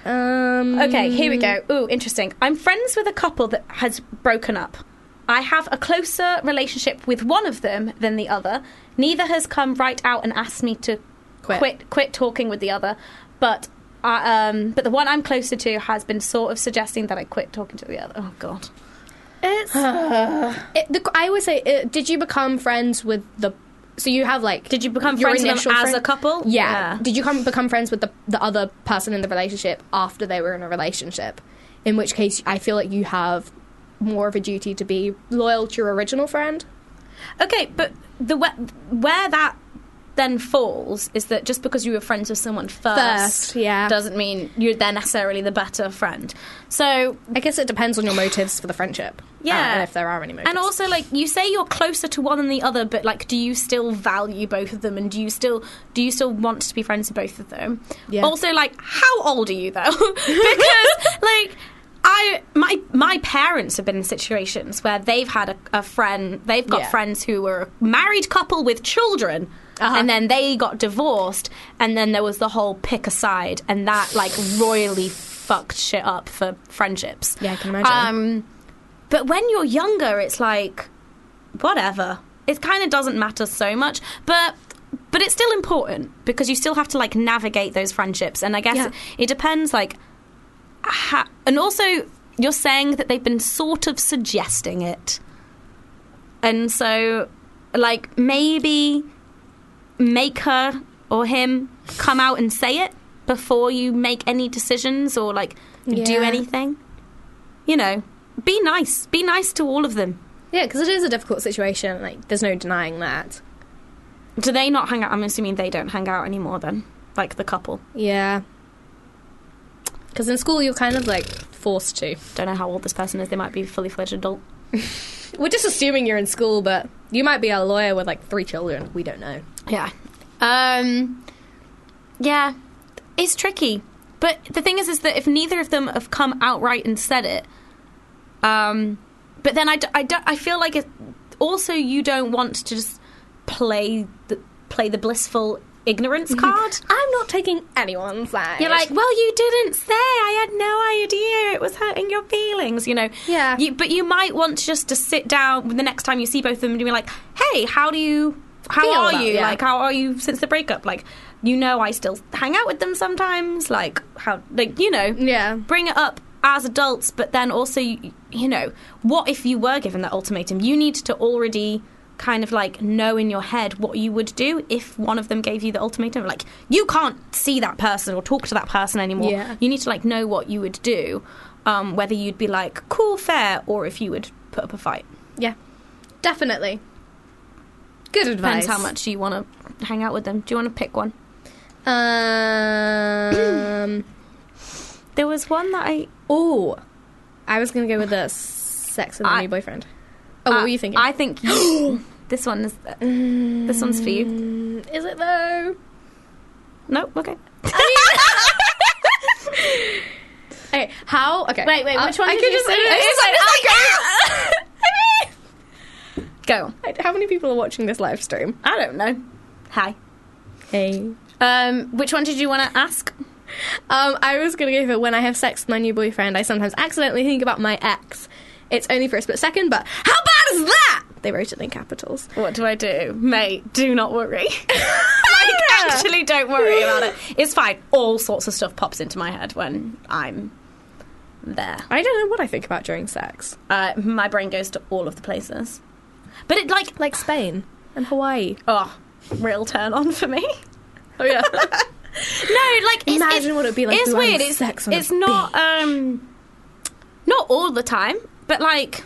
Um, Okay, here we go. Ooh, interesting. I'm friends with a couple that has broken up. I have a closer relationship with one of them than the other. Neither has come right out and asked me to Quit. quit quit talking with the other, but I, um, but the one I'm closer to has been sort of suggesting that I quit talking to the other. Oh God. It's, it, the, I always say, uh, did you become friends with the... So you have, like... Did you become your friends with them initial as friend- a couple? Yeah. Yeah. Did you come, become friends with the, the other person in the relationship after they were in a relationship? In which case, I feel like you have more of a duty to be loyal to your original friend. Okay, but the where, where that then falls is that just because you were friends with someone first, First, yeah. doesn't mean you're they're necessarily the better friend. So I guess it depends on your motives for the friendship. Yeah. Uh, and if there are any motives. and also, like, you say you're closer to one than the other, but, like, do you still value both of them, and do you still do you still want to be friends with both of them? Yeah. Also, like, how old are you though? Because, like, I my my parents have been in situations where they've had a, a friend, they've got Yeah. friends who were a married couple with children. Uh-huh. And then they got divorced, and then there was the whole pick a side, and that, like, royally fucked shit up for friendships. Yeah, I can imagine. Um, but when you're younger, it's like, whatever. It kind of doesn't matter so much, but but it's still important because you still have to, like, navigate those friendships. And I guess Yeah. it, it depends, like, ha- and also you're saying that they've been sort of suggesting it, and so, like, maybe make her or him come out and say it before you make any decisions or, like, do Yeah. anything. You know, be nice. Be nice to all of them. Yeah, because it is a difficult situation. Like, there's no denying that. Do they not hang out? I'm assuming they don't hang out anymore then, like the couple. Yeah. Because in school, you're kind of, like, forced to. Don't know how old this person is. They might be a fully fledged adult. We're just assuming you're in school, but you might be a lawyer with, like, three children. We don't know. Yeah. Um, yeah. It's tricky. But the thing is, is that if neither of them have come outright and said it, um, but then I, d- I, d- I feel like it, also you don't want to just play the, play the blissful ignorance card. I'm not taking anyone's side. You're like, well, you didn't say. I had no idea. It was hurting your feelings, you know. Yeah. You, but you might want to just to sit down the next time you see both of them and be like, hey, how do you, how Feel are about- you? yeah. Like, how are you since the breakup? Like, you know, I still hang out with them sometimes. Like, how, like, you know. Yeah. Bring it up as adults, but then also, you, you know, what if you were given that ultimatum? You need to already kind of like know in your head what you would do if one of them gave you the ultimatum. Like, you can't see that person or talk to that person anymore. Yeah. You need to like know what you would do, um, whether you'd be like, cool, fair, or if you would put up a fight. Yeah, definitely. Good advice. Depends how much you want to hang out with them. Do you want to pick one? Um, there was one that I... Oh, I was going to go with the sex with my I- new boyfriend. Oh, what Uh, were you thinking? I think you, this one is... Uh, this one's for you. Is it though? No? Okay. Okay, how? Okay. Wait, wait, Uh, which one I did could you just, say? It's It's like, Go. okay. How many people are watching this live stream? I don't know. Hi. Hey. Um, which one did you want to ask? Um, I was going to go for when I have sex with my new boyfriend, I sometimes accidentally think about my ex. It's only for a split second, but how bad is that? They wrote it in capitals. What do I do? Mate, do not worry. Like, actually don't worry about it. It's fine. All sorts of stuff pops into my head when I'm there. I don't know what I think about during sex. Uh, my brain goes to all of the places. But it, like... Like Spain and Hawaii. Oh, real turn on for me. Oh, yeah. No, like... It's, Imagine it's, what it'd be like It's to have weird. It's, sex on a it's not, um... Not all the time, but, like...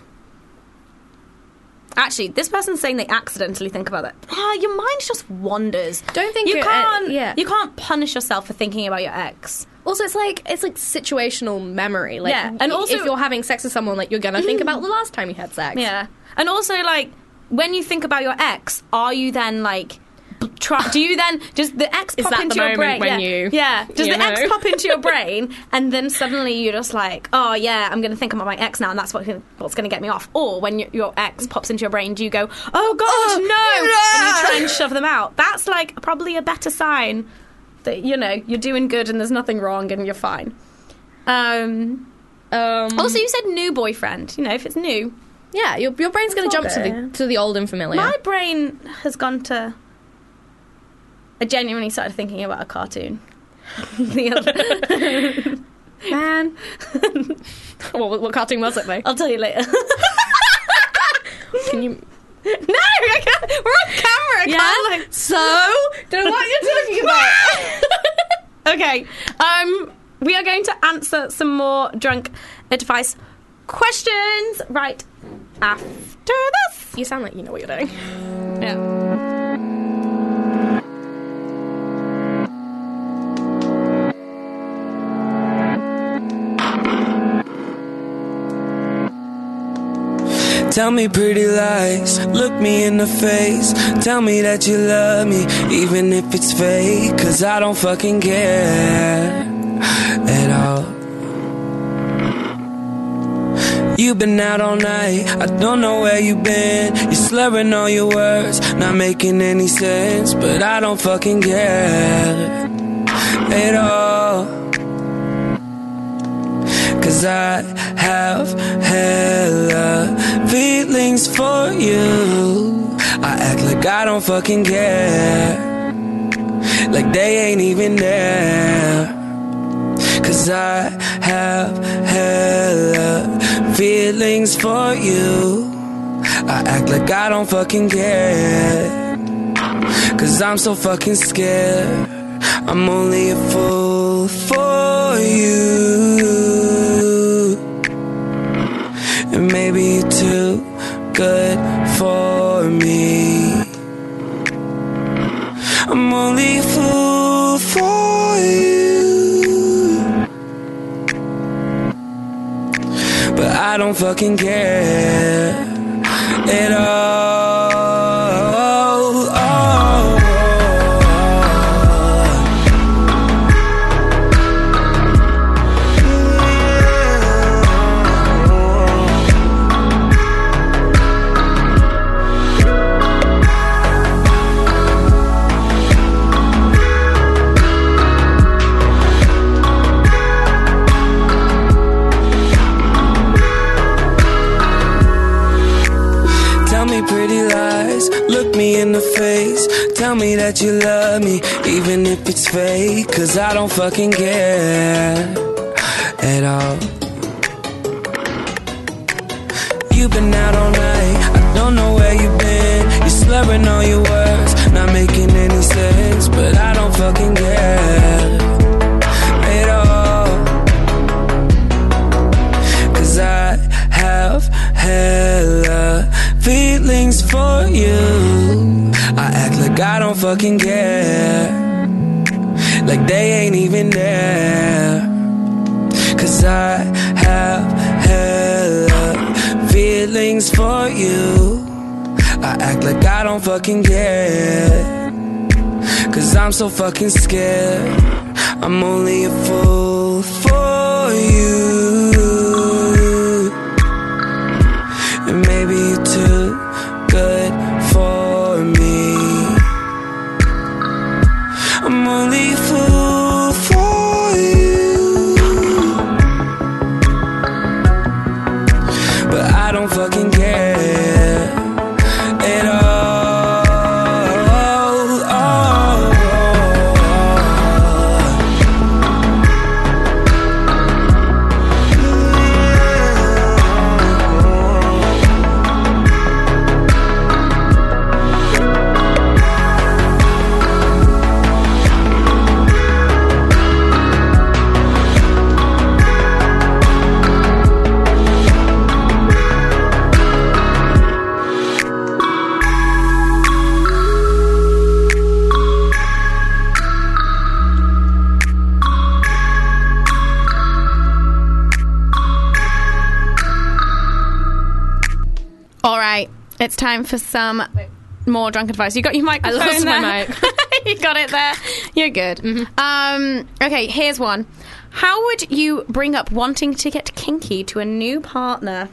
Actually, this person's saying they accidentally think about it. Ah, your mind just wanders. Don't think you you're, can't. uh, yeah. You can't punish yourself for thinking about your ex. Also, it's like it's like situational memory. Like, Yeah, and and also- if you're having sex with someone, like you're gonna think about the last time you had sex. Yeah, and also like when you think about your ex, are you then like? b- Try, do you then does the ex Is pop that into the your moment brain? when yeah. you- yeah. Does you the ex know? pop into your brain, and then suddenly you're just like, oh yeah, I'm going to think about my ex now, and that's what what's going to get me off. Or when your, your ex pops into your brain, do you go, oh god, no, and you try and shove them out? That's like probably a better sign that you know you're doing good and there's nothing wrong and you're fine. Um. Um, Also, you said new boyfriend. You know, if it's new, yeah, your your brain's gonna It's all jump to the good. to the old and familiar. my brain has gone to. I genuinely started thinking about a cartoon. The other, Man, what, what cartoon was it though? I'll tell you later. Can you? No, I can't. We're on camera. I Yeah. can't, like- So, don't know what you're talking about. Okay. Um, we are going to answer some more drunk advice questions right after this. You sound like you know what you're doing. Yeah. Tell me pretty lies, look me in the face. Tell me that you love me, even if it's fake. Cause I don't fucking care at all. You've been out all night, I don't know where you've been. You're slurring all your words, not making any sense. But I don't fucking care at all. Cause I have hella feelings for you. I act like I don't fucking care, like they ain't even there. Cause I have hella feelings for you. I act like I don't fucking care, cause I'm so fucking scared. I'm only a fool for you, and maybe you're too good for me. I'm only a fool for you, but I don't fucking care at all. Tell me pretty lies, look me in the face. Tell me that you love me, even if it's fake. Cause I don't fucking care at all. You've been out all night, I don't know where you've been. You're and all your words not making any sense, but I don't fucking care at all. Cause I have hella feelings for you. I act like I don't fucking care, like they ain't even there. Cause I have hella feelings for you. I act like I don't fucking care, cause I'm so fucking scared. I'm only a fool for you, and maybe you're too good for me. I'm only a fool for you, but I don't fucking care at all. All right, it's time for some more drunk advice. You got your microphone I lost there? my mic. You got it there. You're good. Mm-hmm. Um, okay, here's one. How would you bring up wanting to get kinky to a new partner?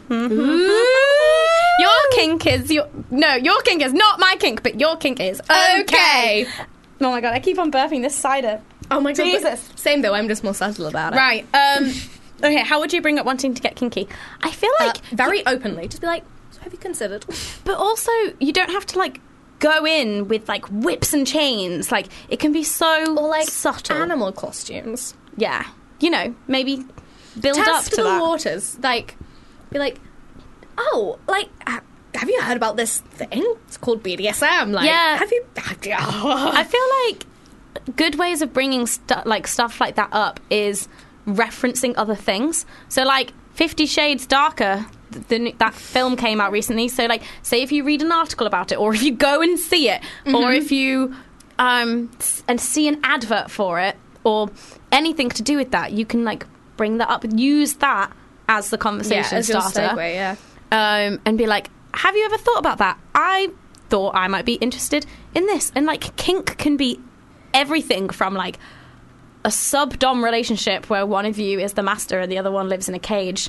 Your kink is your no. Your kink is not my kink, but your kink is okay. Okay. Oh my god, I keep on burping this cider. Oh my god. Jesus. but- Same though, I'm just more subtle about it. Right. Um. Okay. How would you bring up wanting to get kinky? I feel Uh, like very openly. Just be like, so have you considered? But also, you don't have to, like, go in with, like, whips and chains. Like, it can be so Or like subtle. animal costumes. Yeah. You know, maybe build Test up to the that. waters. Like, be like, oh, like, ha- have you heard about this thing? It's called B D S M. Like, Yeah. have you? Have you I feel like good ways of bringing stu- like stuff like that up is referencing other things. So, like, Fifty Shades Darker, the, the, that film came out recently. So, like, say if you read an article about it, or if you go and see it, Mm-hmm. or if you um s- and see an advert for it, or anything to do with that, you can, like, bring that up and use that as the conversation yeah, as your starter. segue, yeah. Um, and be like, have you ever thought about that? I thought I might be interested in this. And, like, kink can be everything from, like, a sub-dom relationship where one of you is the master and the other one lives in a cage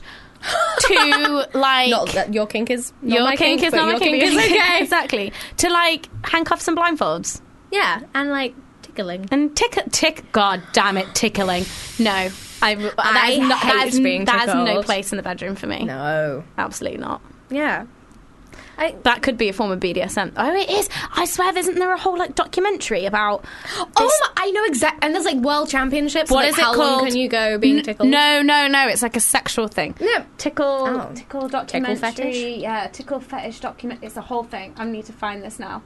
to, like... Not that your kink is not your my kink, kink, is but not my your kink. kink is okay. Exactly. To, like, handcuffs and blindfolds. Yeah, and like tickling. And tick... tick God damn it, tickling. No. I, I that is not, that hate is, being that has no tickled. place in the bedroom for me. No. Absolutely not. Yeah. I, That could be a form of B D S M. Oh, it is. I swear, isn't there a whole, like, documentary about... oh, this- my, I know exactly. And there's like world championships. What like, is it how long called? can you go being N- tickled? No, no, no. It's like a sexual thing. No. Tickle, Oh. tickle documentary. fetish? Yeah, tickle fetish document. It's a whole thing. I need to find this now.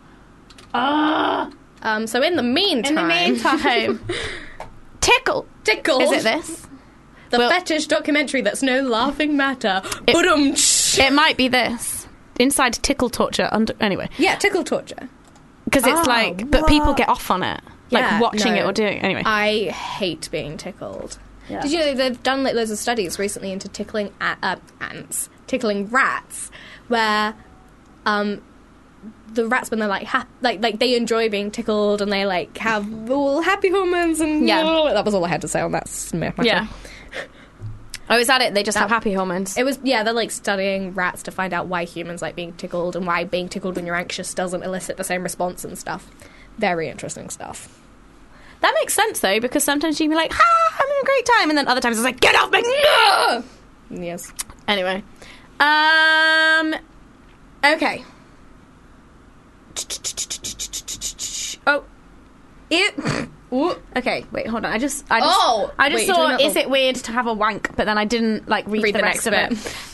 Ah, Um, so in the meantime, in the meantime, tickle. tickled. Is it this? The Well- fetish documentary that's no laughing matter. It- Ba-dum. It might be this. Inside tickle torture. Under anyway, Yeah, tickle torture. because it's Oh, like, but people what? get off on it, like Yeah, watching no. it or doing it. Anyway, I hate being tickled. Yeah. Did you know they've done like loads of studies recently into tickling a- uh, ants, tickling rats, where um, the rats when they're like ha- like like they enjoy being tickled and they like have all happy hormones and Yeah. that was all I had to say on that. Matter. yeah. Oh, is that it? They just That- have happy hormones. It was yeah. They're like studying rats to find out why humans like being tickled and why being tickled when you're anxious doesn't elicit the same response and stuff. Very interesting stuff. That makes sense though, because sometimes you can be like, "Ah, I'm having a great time," and then other times it's like, "Get off me!" No! Yes. Anyway, um, okay. Oh, it. Ooh. Okay, wait, hold on. I just, I just, Oh! I just Wait, you're thought, talking about is the- it weird to have a wank? But then I didn't like read, Read the, the rest next of bit. it.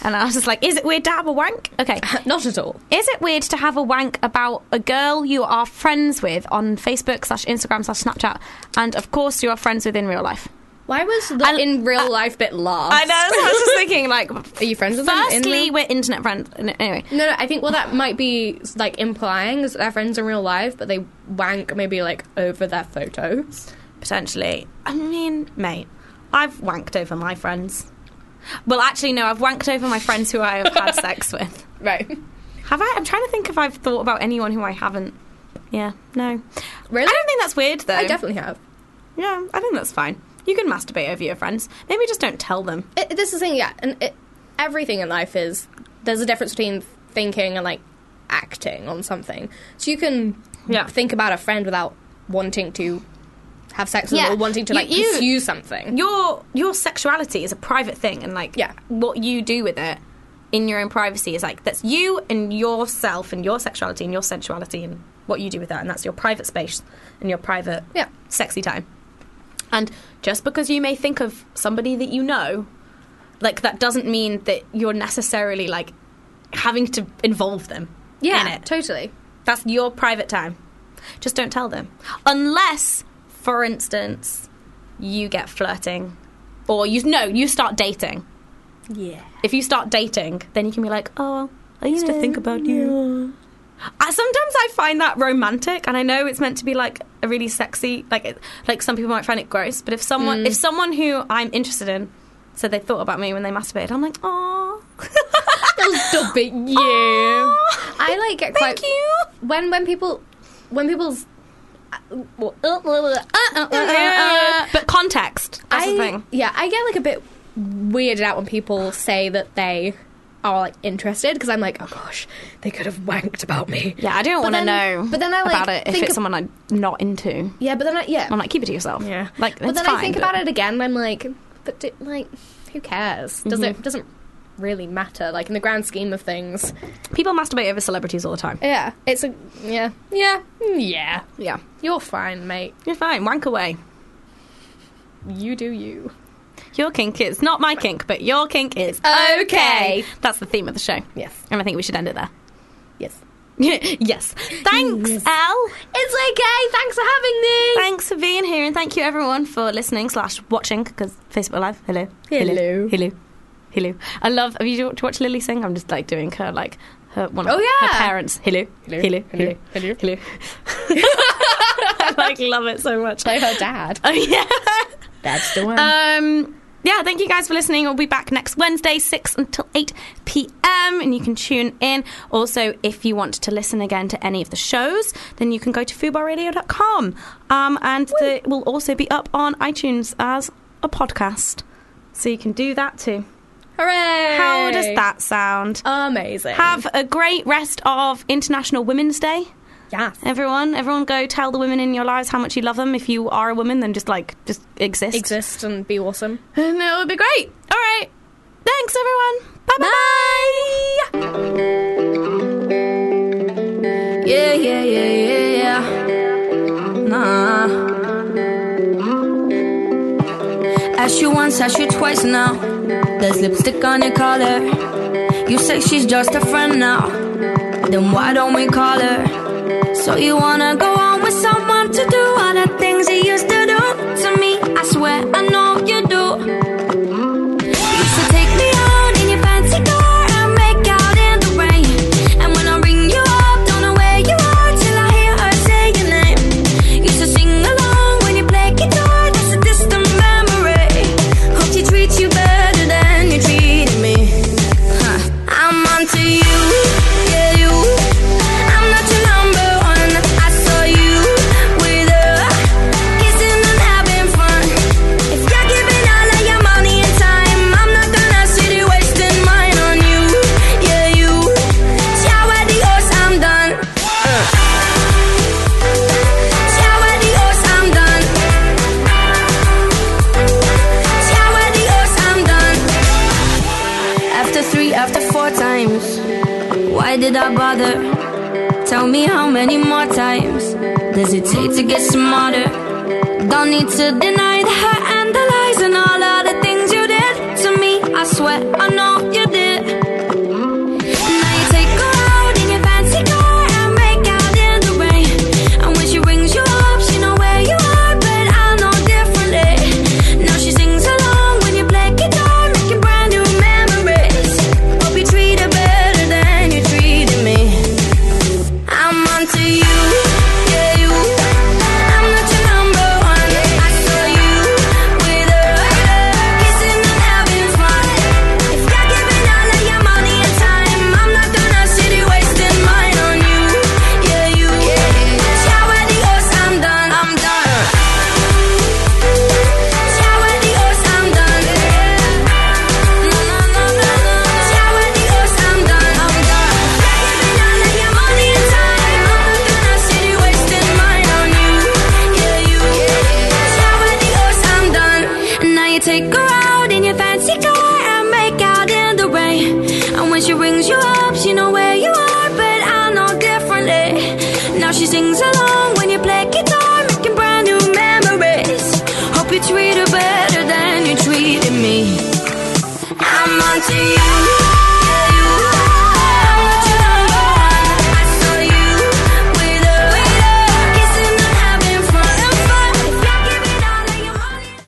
And I was just like, is it weird to have a wank? Okay. Not at all. Is it weird to have a wank about a girl you are friends with on Facebook slash Instagram slash Snapchat, and of course you are friends with in real life? Why was the I- in real uh, life bit last? I know, so I was just thinking, like... Are you friends with them? in Firstly, real- we're internet friends. No, Anyway. No, no, I think what that might be, like, implying is that they're friends in real life, but they wank maybe, like, over their photos. Potentially. I mean, mate, I've wanked over my friends. Well, actually, no, I've wanked over my friends who I have had sex with. Right. Have I? I'm trying to think if I've thought about anyone who I haven't. Yeah, no. Really? I don't think that's weird, though. I definitely have. Yeah, I think that's fine. You can masturbate over your friends. Maybe just don't tell them. It, this is the thing, yeah, and it, everything in life is, there's a difference between thinking and, like, acting on something. So you can Yeah. think about a friend without wanting to have sex with Yeah. them or wanting to, You- like, you- pursue something. Your your sexuality is a private thing, and like Yeah. what you do with it in your own privacy is like that's you and yourself and your sexuality and your sensuality and what you do with that, and that's your private space and your private Yeah. sexy time. And just because you may think of somebody that you know, like that doesn't mean that you're necessarily like having to involve them Yeah, in it. totally. That's your private time. Just don't tell them. Unless, for instance, you get flirting. Or you no, you start dating. Yeah. If you start dating, then you can be like, oh, I used to think about you. I, sometimes I find that romantic, and I know it's meant to be like a really sexy, like it, like some people might find it gross. But if someone, Mm. if someone who I'm interested in, so they thought about me when they masturbated, I'm like, oh, Stop it, you. I like get quite. thank you. When when people when people's But context, that's I, the thing. Yeah, I get like a bit weirded out when people say that they are like interested, because I'm like, oh gosh, they could have wanked about me. Yeah, I don't But want to then- know but then I, like, about it if think it's of- someone I'm not into. Yeah, but then I, yeah, I'm like, keep it to yourself. yeah, Like, but it's then fine, I think but- about it again, and I'm like, but do, like, who cares? Does Mhm. it doesn't really matter? Like in the grand scheme of things, People masturbate over celebrities all the time. yeah, it's a yeah, yeah, yeah. Yeah. You're fine, mate. You're fine. Wank away. You do you. Your kink is not my kink, but your kink is Okay. That's the theme of the show. Yes. And I think we should end it there. Yes. Yes. Thanks, Elle. It's okay. Thanks for having me. Thanks for being here, and thank you everyone for listening slash watching, because Facebook Live. Hello. Hello. Hello. Hello. I love. Have you watched Lily sing? I'm just like doing her like her one of Oh, yeah. her parents. Hello. Hello. Hello. Hello. Hello. Hello. I like love it so much. Like her dad. Oh yeah. That's the one. Um, yeah, thank you guys for listening. We'll be back next Wednesday, six until eight p.m, and you can tune in. Also, if you want to listen again to any of the shows, then you can go to fubar radio dot com. Um, and it will also be up on iTunes as a podcast. So you can do that too. Hooray! How does that sound? Amazing. Have a great rest of International Women's Day. Yes. Everyone, everyone go tell the women in your lives how much you love them. If you are a woman, then just like, just exist. Exist and be awesome. And it would be great. All right. Thanks, everyone. Bye-bye. Yeah, yeah, yeah, yeah, yeah. Nah. Asked you once, asked you twice now. There's lipstick on your collar. You say she's just a friend now. Then why don't we call her? So you wanna go on with someone to do all the things you used to do to me? I swear I know you do. You used to take me out in your fancy car and make out in the rain. And when I ring you up, don't know where you are till I hear her say your name. Used to sing along when you play guitar, that's a distant memory. Hope she treats you better than you treated me. Huh. I'm onto you, yeah you. I'm not your number one. I saw you with her, kissing and having fun. If you're giving all of your money and time, I'm not gonna sit here wasting mine on you, yeah you. Ciao adios, I'm done. Uh. Ciao adios, I'm done. Ciao adios, I'm done. After three, after four times, why did I bother? Tell me how many more times does it take to get smarter? Don't need to deny the hurt and the lies and all of the things you did to me. I swear I know you did. now she sings along.